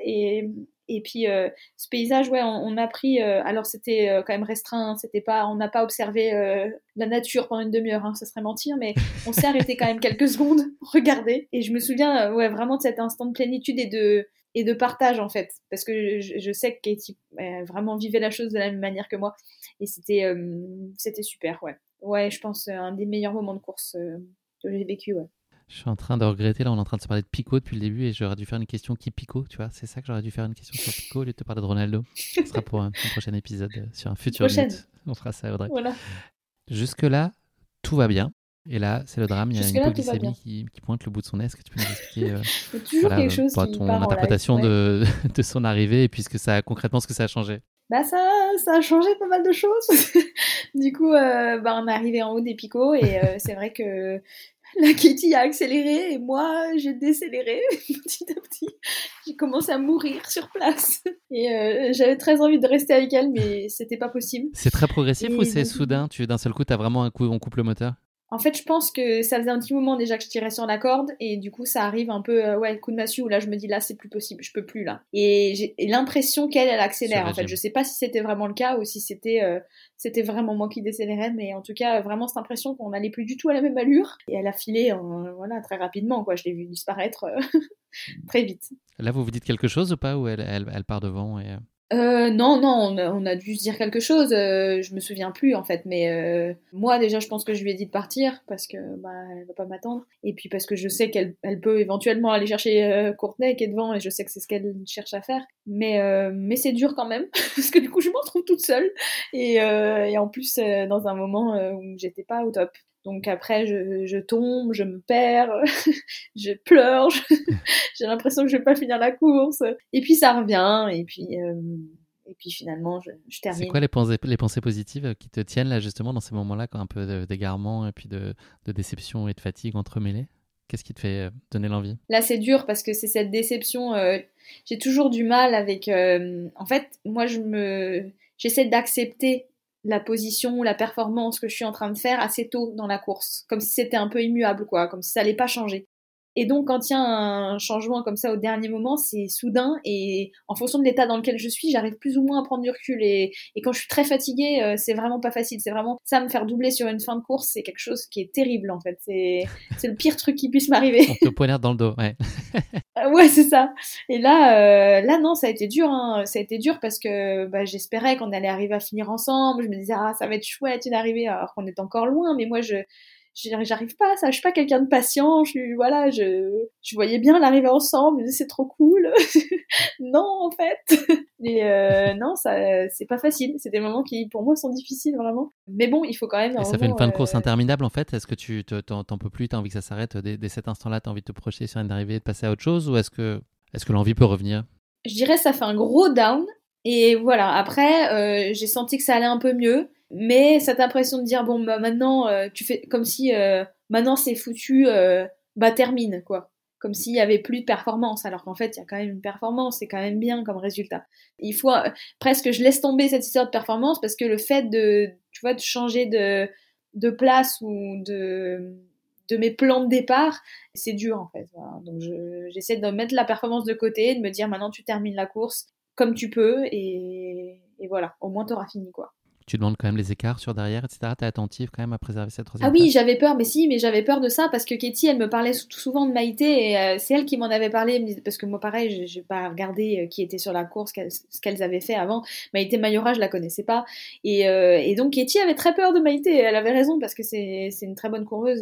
et puis ce paysage, ouais, on a pris. Alors c'était quand même restreint, c'était pas, on n'a pas observé la nature pendant une demi-heure, hein, ça serait mentir, mais on s'est arrêté quand même quelques secondes pour regarder. Et je me souviens, ouais, vraiment de cet instant de plénitude et de partage en fait, parce que je sais que Katie vraiment vivait la chose de la même manière que moi, et c'était super, ouais. Ouais, je pense un des meilleurs moments de course que j'ai vécu, ouais. Je suis en train de regretter, là on est en train de se parler de Pico depuis le début et j'aurais dû faire une question qui Pico, tu vois, c'est ça que j'aurais dû faire une question sur Pico au lieu de te parler de Ronaldo. Ce sera pour un prochain épisode sur un futur meet. On fera ça, Audrey. Voilà. Jusque-là, tout va bien. Et là, c'est le drame, il y a une Jusque-là, tout va bien. hypoglycémie qui pointe le bout de son nez. Est-ce que tu peux nous expliquer Il y a toujours quelque chose qui ton part en interprétation live, ouais. de son arrivée et puis concrètement ce que ça a changé? Bah ça a changé pas mal de choses. Du coup, bah, on est arrivé en haut des picots, et c'est vrai que la Katie a accéléré et moi j'ai décéléré petit à petit. J'ai commencé à mourir sur place, et j'avais très envie de rester avec elle, mais c'était pas possible. C'est très progressif ou Et c'est donc, soudain? D'un seul coup, t'as vraiment on coupe le moteur? en fait, je pense que ça faisait un petit moment déjà que je tirais sur la corde, et du coup, ça arrive un peu, ouais, coup de massue, où là, je me dis, là, c'est plus possible, je peux plus, là. Et j'ai l'impression elle Sur accélère, en fait. régime. Je sais pas si c'était vraiment le cas ou si c'était vraiment moi qui décélérais, mais en tout cas, vraiment cette impression qu'on n'allait plus du tout à la même allure. Et elle a filé, voilà, très rapidement, quoi. Je l'ai vu disparaître très vite. Là, vous vous dites quelque chose ou pas? Ou elle part devant et... Non, on a dû se dire quelque chose, je me souviens plus en fait, mais moi déjà je pense que je lui ai dit de partir parce que bah, elle va pas m'attendre, et puis parce que je sais elle peut éventuellement aller chercher Courtenay qui est devant, et je sais que c'est ce qu'elle cherche à faire, mais c'est dur quand même parce que du coup je m'en trouve toute seule, et en plus dans un moment où j'étais pas au top. Donc après, je tombe, je me perds, je pleure, j'ai l'impression que je vais pas finir la course. Et puis ça revient, et puis finalement, je C'est quoi termine. les pensées positives qui te tiennent là justement dans ces moments-là, quand un peu d'égarement et puis de déception et de fatigue entremêlées? Qu'est-ce qui te fait donner l'envie? Là, c'est dur parce que c'est cette déception. J'ai toujours du mal avec. En fait, moi, j'essaie d'accepter la position ou la performance que je suis en train de faire assez tôt dans la course, comme si c'était un peu immuable, quoi, comme si ça allait pas changer. Et donc, quand il y a un changement comme ça au dernier moment, c'est soudain, et en fonction de l'état dans lequel je suis, j'arrive plus ou moins à prendre du recul. Et quand je suis très fatiguée, c'est vraiment pas facile. C'est vraiment ça, me faire doubler sur une fin de course, c'est quelque chose qui est terrible en fait. C'est le pire truc qui puisse m'arriver. On te poignarde dans le dos, ouais. Ouais, c'est ça. Et là non, ça a été dur, hein. Ça a été dur parce que bah, j'espérais qu'on allait arriver à finir ensemble. Je me disais, ah, ça va être chouette une arrivée, alors qu'on est encore loin. Mais moi, j'arrive pas à ça. Je suis pas quelqu'un de patient. Voilà, je voyais bien l'arrivée ensemble. Je me disais, c'est trop cool. Non, en fait. Et non, ça, c'est pas facile. C'est des moments qui, pour moi, sont difficiles vraiment. Mais bon, il faut quand même Et un ça fait une moment. fin de course interminable en fait. Est-ce que t'en peux plus, t'as envie que ça s'arrête dès cet instant-là, t'as envie de te projeter sur une arrivée et de passer à autre chose, ou est-ce que l'envie peut revenir? Je dirais ça fait un gros down. Et voilà, après, j'ai senti que ça allait un peu mieux. Mais cette impression de dire, bon, bah maintenant, tu fais comme si maintenant c'est foutu, bah termine, quoi. comme s'il y avait plus de performance, alors qu'en fait, il y a quand même une performance, c'est quand même bien comme résultat. Il faut presque, je laisse tomber cette histoire de performance parce que le fait de, tu vois, de changer de place ou de mes plans de départ, c'est dur en fait. Voilà. Donc j'essaie de mettre la performance de côté, de me dire maintenant tu termines la course comme tu peux et voilà, au moins t'auras fini quoi. Tu demandes quand même les écarts sur derrière, etc. Tu es attentive quand même à préserver cette Ah troisième oui, place? j'avais peur, mais j'avais peur de ça parce que Katie, elle me parlait souvent de Maïté et c'est elle qui m'en avait parlé, parce que moi pareil, j'ai pas regardé qui était sur la course, ce qu'elles avaient fait avant. Maïté Mayora, je la connaissais pas et donc Katie avait très peur de Maïté. Elle avait raison parce que c'est une très bonne coureuse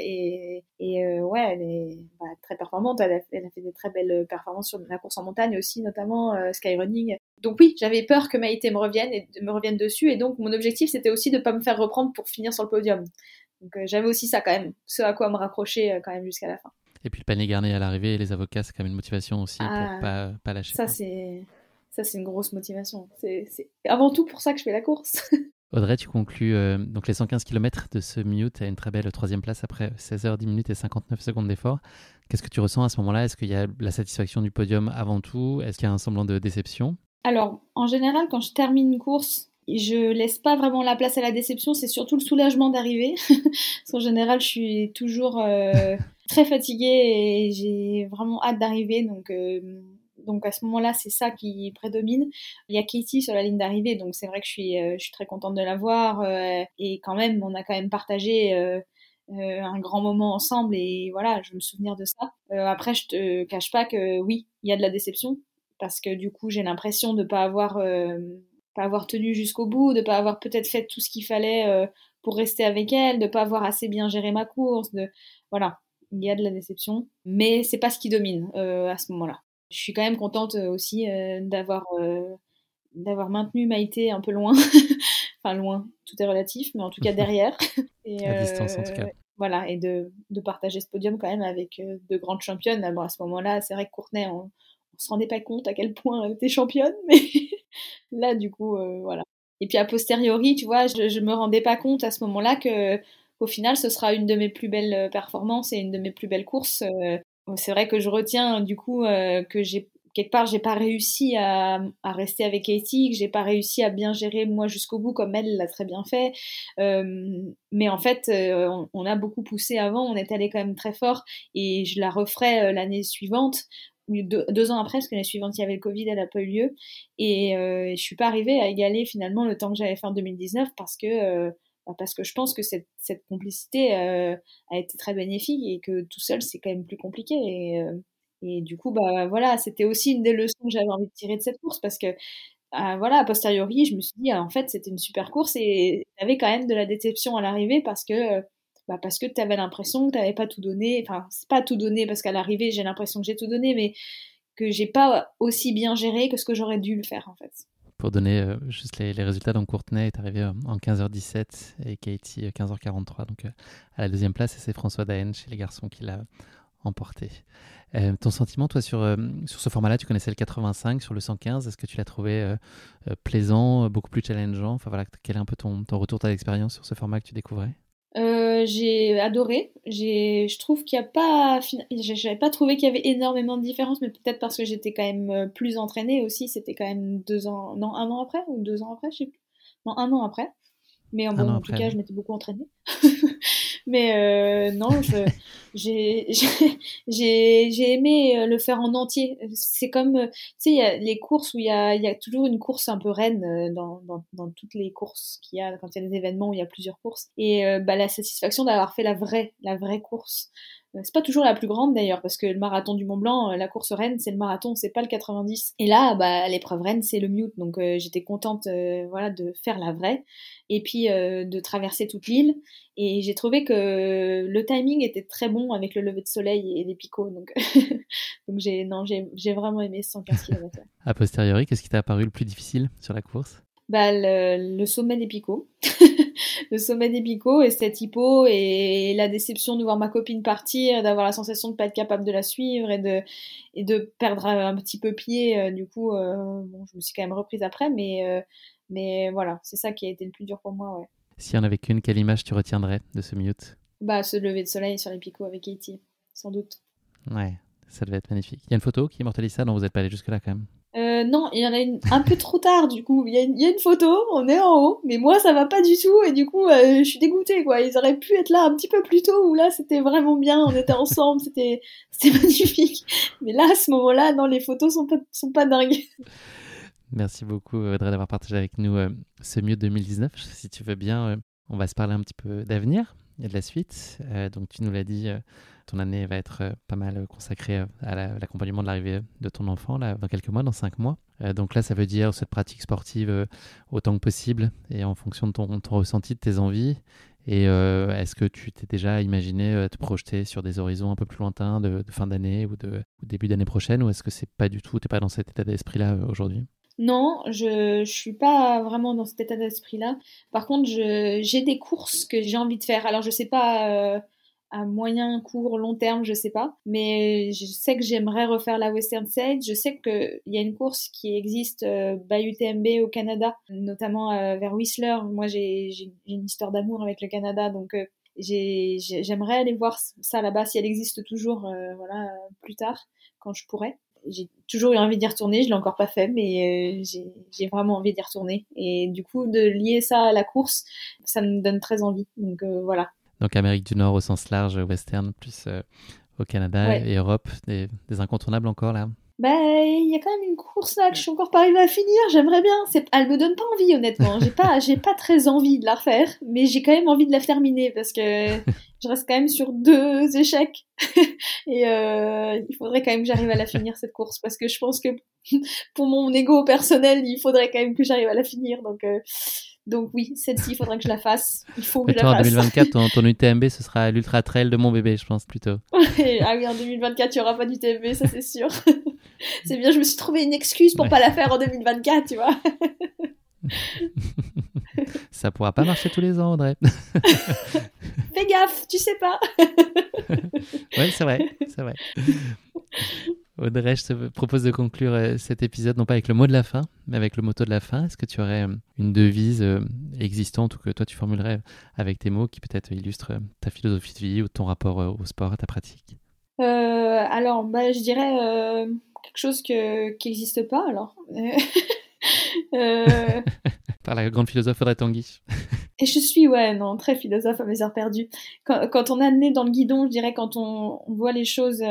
ouais, elle est très performante. Elle a fait des très belles performances sur la course en montagne aussi, notamment skyrunning. Donc oui, j'avais peur que Maïté me revienne dessus et donc mon objectif c'était aussi de pas me faire reprendre pour finir sur le podium. Donc j'avais aussi ça quand même, ce à quoi me raccrocher quand même jusqu'à la fin. Et puis le panier garni à l'arrivée et les avocats, c'est quand même une motivation aussi pour Ah, pas lâcher, ça quoi. c'est une grosse motivation. C'est avant tout pour ça que je fais la course. Audrey, tu conclus donc les 115 km de ce Mute à une très belle troisième place après 16 heures 10 minutes et 59 secondes d'effort. Qu'est-ce que tu ressens à ce moment-là? Est-ce qu'il y a la satisfaction du podium avant tout? Est-ce qu'il y a un semblant de déception? Alors, en général, quand je termine une course, je laisse pas vraiment la place à la déception, c'est surtout le soulagement d'arriver. Parce qu'en général, je suis toujours très fatiguée et j'ai vraiment hâte d'arriver. Donc à ce moment-là, c'est ça qui prédomine. Il y a Katie sur la ligne d'arrivée, donc c'est vrai que je suis très contente de la voir. Et quand même, on a quand même partagé un grand moment ensemble et voilà, je veux me souvenir de ça. Après, je te cache pas que oui, il y a de la déception parce que du coup, j'ai l'impression de pas avoir tenu jusqu'au bout, de pas avoir peut-être fait tout ce qu'il fallait pour rester avec elle, de pas avoir assez bien géré ma course, voilà, il y a de la déception, mais c'est pas ce qui domine à ce moment-là. Je suis quand même contente aussi d'avoir maintenu Maïté un peu loin, enfin loin, tout est relatif, mais en tout cas derrière, et À distance en tout cas. voilà, et de partager ce podium quand même avec de grandes championnes. Bon, à ce moment-là, c'est vrai que Courtenay, on se rendait pas compte à quel point elle était championne, mais là, du coup, voilà. Et puis a posteriori, tu vois, je me rendais pas compte à ce moment-là que au final, ce sera une de mes plus belles performances et une de mes plus belles courses. C'est vrai que je retiens du coup que j'ai quelque part j'ai pas réussi à rester avec Katie, que j'ai pas réussi à bien gérer moi jusqu'au bout comme elle l'a très bien fait. Mais en fait, on a beaucoup poussé avant, on est allé quand même très fort et je la referai l'année suivante. 2 ans après, parce que l'année suivante il y avait le Covid, elle n'a pas eu lieu. Et je suis pas arrivée à égaler finalement le temps que j'avais fait en 2019 parce que je pense que cette complicité a été très bénéfique et que tout seul c'est quand même plus compliqué et du coup bah voilà, c'était aussi une des leçons que j'avais envie de tirer de cette course parce que voilà, a posteriori je me suis dit ah, en fait c'était une super course et t'avais quand même de la déception à l'arrivée parce que t'avais l'impression que t'avais pas tout donné, enfin c'est pas tout donné parce qu'à l'arrivée j'ai l'impression que j'ai tout donné mais que j'ai pas aussi bien géré que ce que j'aurais dû le faire en fait. Pour donner juste les résultats, donc Courtenay est arrivé en 15h17 et Katie 15h43. Donc à la deuxième place, et c'est François Daen chez les garçons qui l'a emporté. Ton sentiment, toi, sur ce format-là, tu connaissais le 85, sur le 115, est-ce que tu l'as trouvé plaisant, beaucoup plus challengeant? Enfin voilà, quel est un peu ton retour, ta expérience sur ce format que tu découvrais? J'ai adoré. Je trouve qu'il y a pas, j'avais pas trouvé qu'il y avait énormément de différence, mais peut-être parce que j'étais quand même plus entraînée aussi. C'était quand même 2 ans, non, 1 an après ou 2 ans après, je sais plus. Non, 1 an après. Mais Un an bon, en tout après, cas, ouais. je m'étais beaucoup entraînée. Mais non, j'ai, j'ai aimé le faire en entier. C'est comme, tu sais, il y a les courses où il y a toujours une course un peu reine dans toutes les courses qu'il y a, quand il y a des événements où il y a plusieurs courses. Et bah, la satisfaction d'avoir fait la vraie course. C'est pas toujours la plus grande d'ailleurs, parce que le marathon du Mont Blanc, la course reine, c'est le marathon, c'est pas le 90. Et là, bah, l'épreuve reine, c'est le mute. Donc j'étais contente voilà, de faire la vraie et puis de traverser toute l'île. Et j'ai trouvé que le timing était très bon avec le lever de soleil et les picots. Donc, donc j'ai vraiment aimé ce 115 km. A posteriori, qu'est-ce qui t'a apparu le plus difficile sur la course? Bah, le sommet des picots. Le sommet des picots et cette hypo et la déception de voir ma copine partir, d'avoir la sensation de ne pas être capable de la suivre et de perdre un petit peu pied. Du coup, bon, je me suis quand même reprise après, mais voilà, c'est ça qui a été le plus dur pour moi, ouais. S'il y en avait qu'une, quelle image tu retiendrais de ce mute? Bah, ce lever de soleil sur les picots avec Katie, sans doute. Ouais, ça devait être magnifique. Il y a une photo qui immortalise ça, non, vous n'êtes pas allé jusque-là quand même. Non, il y en a une un peu trop tard du coup. Il y a une photo, on est en haut, mais moi ça va pas du tout et du coup je suis dégoûtée quoi. Ils auraient pu être là un petit peu plus tôt où là c'était vraiment bien, on était ensemble, c'était magnifique. Mais là à ce moment-là, non, les photos sont pas dingues. Merci beaucoup Audrey d'avoir partagé avec nous ce mieux 2019. Si tu veux bien, on va se parler un petit peu d'avenir et de la suite. Donc tu nous l'as dit, ton année va être pas mal consacrée à l'accompagnement de l'arrivée de ton enfant là, dans quelques mois, dans 5 mois. Donc là, ça veut dire cette pratique sportive autant que possible et en fonction de ton ressenti, de tes envies. Et est-ce que tu t'es déjà imaginé te projeter sur des horizons un peu plus lointains de fin d'année ou début d'année prochaine, ou est-ce que c'est pas du tout, t'es pas dans cet état d'esprit-là aujourd'hui? Non, je suis pas vraiment dans cet état d'esprit-là. Par contre, j'ai des courses que j'ai envie de faire. Alors, je sais pas à moyen, court, long terme, je sais pas. Mais je sais que j'aimerais refaire la Western States. Je sais qu'il y a une course qui existe by UTMB au Canada, notamment vers Whistler. Moi, j'ai une histoire d'amour avec le Canada, donc j'aimerais aller voir ça là-bas si elle existe toujours, voilà, plus tard, quand je pourrais. J'ai toujours eu envie d'y retourner, je l'ai encore pas fait, mais j'ai vraiment envie d'y retourner. Et du coup, de lier ça à la course, ça me donne très envie. Donc voilà. Donc Amérique du Nord au sens large, western, plus au Canada Ouais. et Europe, des incontournables encore là. Bah, il y a quand même une course là que je suis encore pas arrivée à finir. J'aimerais bien. Elle me donne pas envie, honnêtement. J'ai pas très envie de la refaire, mais j'ai quand même envie de la terminer parce que je reste quand même sur 2 échecs et il faudrait quand même que j'arrive à la finir cette course parce que je pense que pour mon ego personnel, il faudrait quand même que j'arrive à la finir. Donc oui, celle-ci, il faudrait que je la fasse. Il faut que Mais je la toi, en fasse. 2024, ton UTMB, ce sera l'Ultra Trail de mon bébé, je pense, plutôt. Ah oui, en 2024, il n'y aura pas d'UTMB, ça c'est sûr. C'est bien, je me suis trouvé une excuse pour Ouais. pas la faire en 2024, tu vois. Ça pourra pas marcher tous les ans, Audrey. Fais gaffe, tu sais pas. Oui, c'est vrai, c'est vrai. Audrey, je te propose de conclure cet épisode, non pas avec le mot de la fin, mais avec le motto de la fin. Est-ce que tu aurais une devise existante ou que toi tu formulerais avec tes mots qui peut-être illustre ta philosophie de vie ou ton rapport au sport, à ta pratique? Alors, bah, je dirais quelque chose qui n'existe pas, alors. Euh, Par la grande philosophe Audrey Tanguy. et je suis, ouais, non, très philosophe à mes heures perdues. Quand on a le nez dans le guidon, je dirais, quand on voit les choses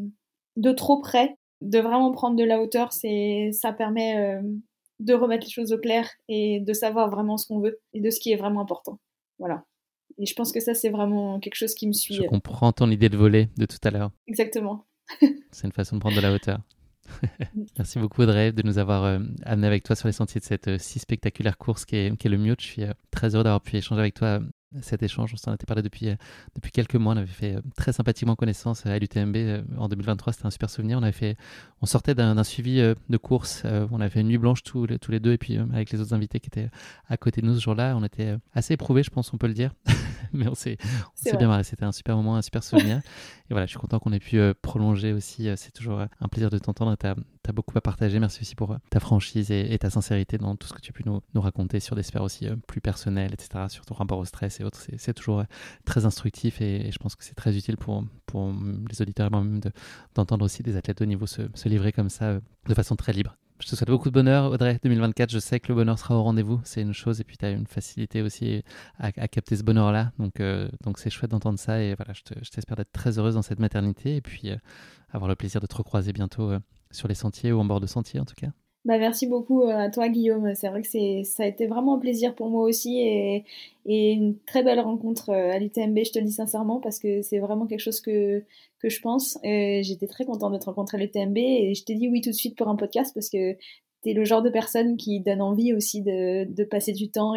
de trop près, de vraiment prendre de la hauteur, ça permet de remettre les choses au clair et de savoir vraiment ce qu'on veut et de ce qui est vraiment important. Voilà. Et je pense que ça, c'est vraiment quelque chose qui me Je suit. comprends ton idée de voler de tout à l'heure. Exactement. C'est une façon de prendre de la hauteur. Merci beaucoup Audrey de nous avoir amené avec toi sur les sentiers de cette si spectaculaire course qui est le Mute. Je suis très heureux d'avoir pu échanger avec toi cet échange. On s'en était parlé depuis quelques mois. On avait fait très sympathiquement connaissance à l'UTMB en 2023. C'était un super souvenir. On sortait d'un suivi de course. On avait fait une nuit blanche tous les deux et puis avec les autres invités qui étaient à côté de nous ce jour-là. On était assez éprouvés, je pense, on peut le dire. Mais on s'est C'est bien vrai. marré. C'était un super moment, un super souvenir. Et voilà, je suis content qu'on ait pu prolonger aussi. C'est toujours un plaisir de t'entendre. Tu as beaucoup à partager. Merci aussi pour ta franchise et ta sincérité dans tout ce que tu as pu nous raconter sur des sphères aussi plus personnelles, etc., sur ton rapport au stress et autres. C'est toujours très instructif et je pense que c'est très utile pour les auditeurs et moi-même d'entendre aussi des athlètes de haut niveau se livrer comme ça de façon très libre. Je te souhaite beaucoup de bonheur, Audrey, 2024. Je sais que le bonheur sera au rendez-vous, c'est une chose, et puis tu as une facilité aussi à capter ce bonheur-là. Donc c'est chouette d'entendre ça, et voilà, je t'espère d'être très heureuse dans cette maternité, et puis avoir le plaisir de te recroiser bientôt sur les sentiers ou en bord de sentier en tout cas. Bah, merci beaucoup à toi, Guillaume. C'est vrai que ça a été vraiment un plaisir pour moi aussi et une très belle rencontre à l'UTMB, je te le dis sincèrement, parce que c'est vraiment quelque chose que je pense. J'étais très contente de te rencontrer à l'UTMB et je t'ai dit oui tout de suite pour un podcast parce que t'es le genre de personne qui donne envie aussi de passer du temps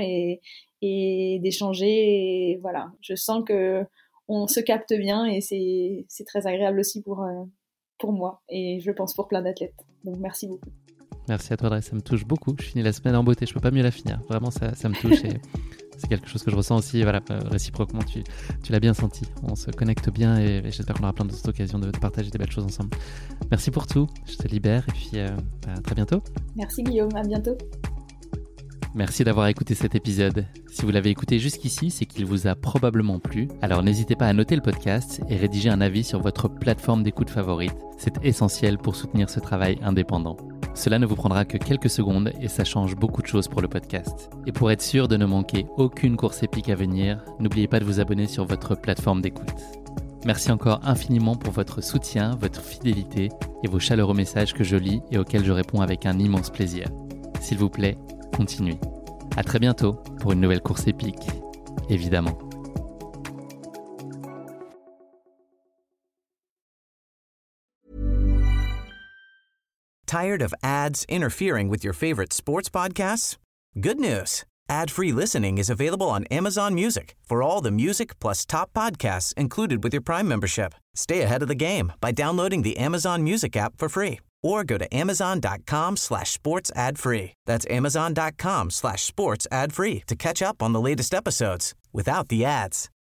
et d'échanger. Et voilà, je sens que on se capte bien et c'est très agréable aussi pour moi et je pense pour plein d'athlètes. Donc merci beaucoup. Merci à toi, Audrey, ça me touche beaucoup. Je finis la semaine en beauté, je peux pas mieux la finir. Vraiment, ça me touche et c'est quelque chose que je ressens aussi. Voilà, réciproquement, tu l'as bien senti. On se connecte bien et j'espère qu'on aura plein d'autres occasions de partager des belles choses ensemble. Merci pour tout, je te libère et puis à très bientôt. Merci Guillaume, à bientôt. Merci d'avoir écouté cet épisode. Si vous l'avez écouté jusqu'ici, c'est qu'il vous a probablement plu. Alors n'hésitez pas à noter le podcast et rédiger un avis sur votre plateforme d'écoute favorite. C'est essentiel pour soutenir ce travail indépendant. Cela ne vous prendra que quelques secondes et ça change beaucoup de choses pour le podcast. Et pour être sûr de ne manquer aucune course épique à venir, n'oubliez pas de vous abonner sur votre plateforme d'écoute. Merci encore infiniment pour votre soutien, votre fidélité et vos chaleureux messages que je lis et auxquels je réponds avec un immense plaisir. S'il vous plaît, continuez. À très bientôt pour une nouvelle course épique, évidemment. Tired of ads interfering with your favorite sports podcasts? Good news. Ad-free listening is available on Amazon Music for all the music plus top podcasts included with your Prime membership. Stay ahead of the game by downloading the Amazon Music app for free or go to amazon.com/sports ad free. That's amazon.com/sports ad free to catch up on the latest episodes without the ads.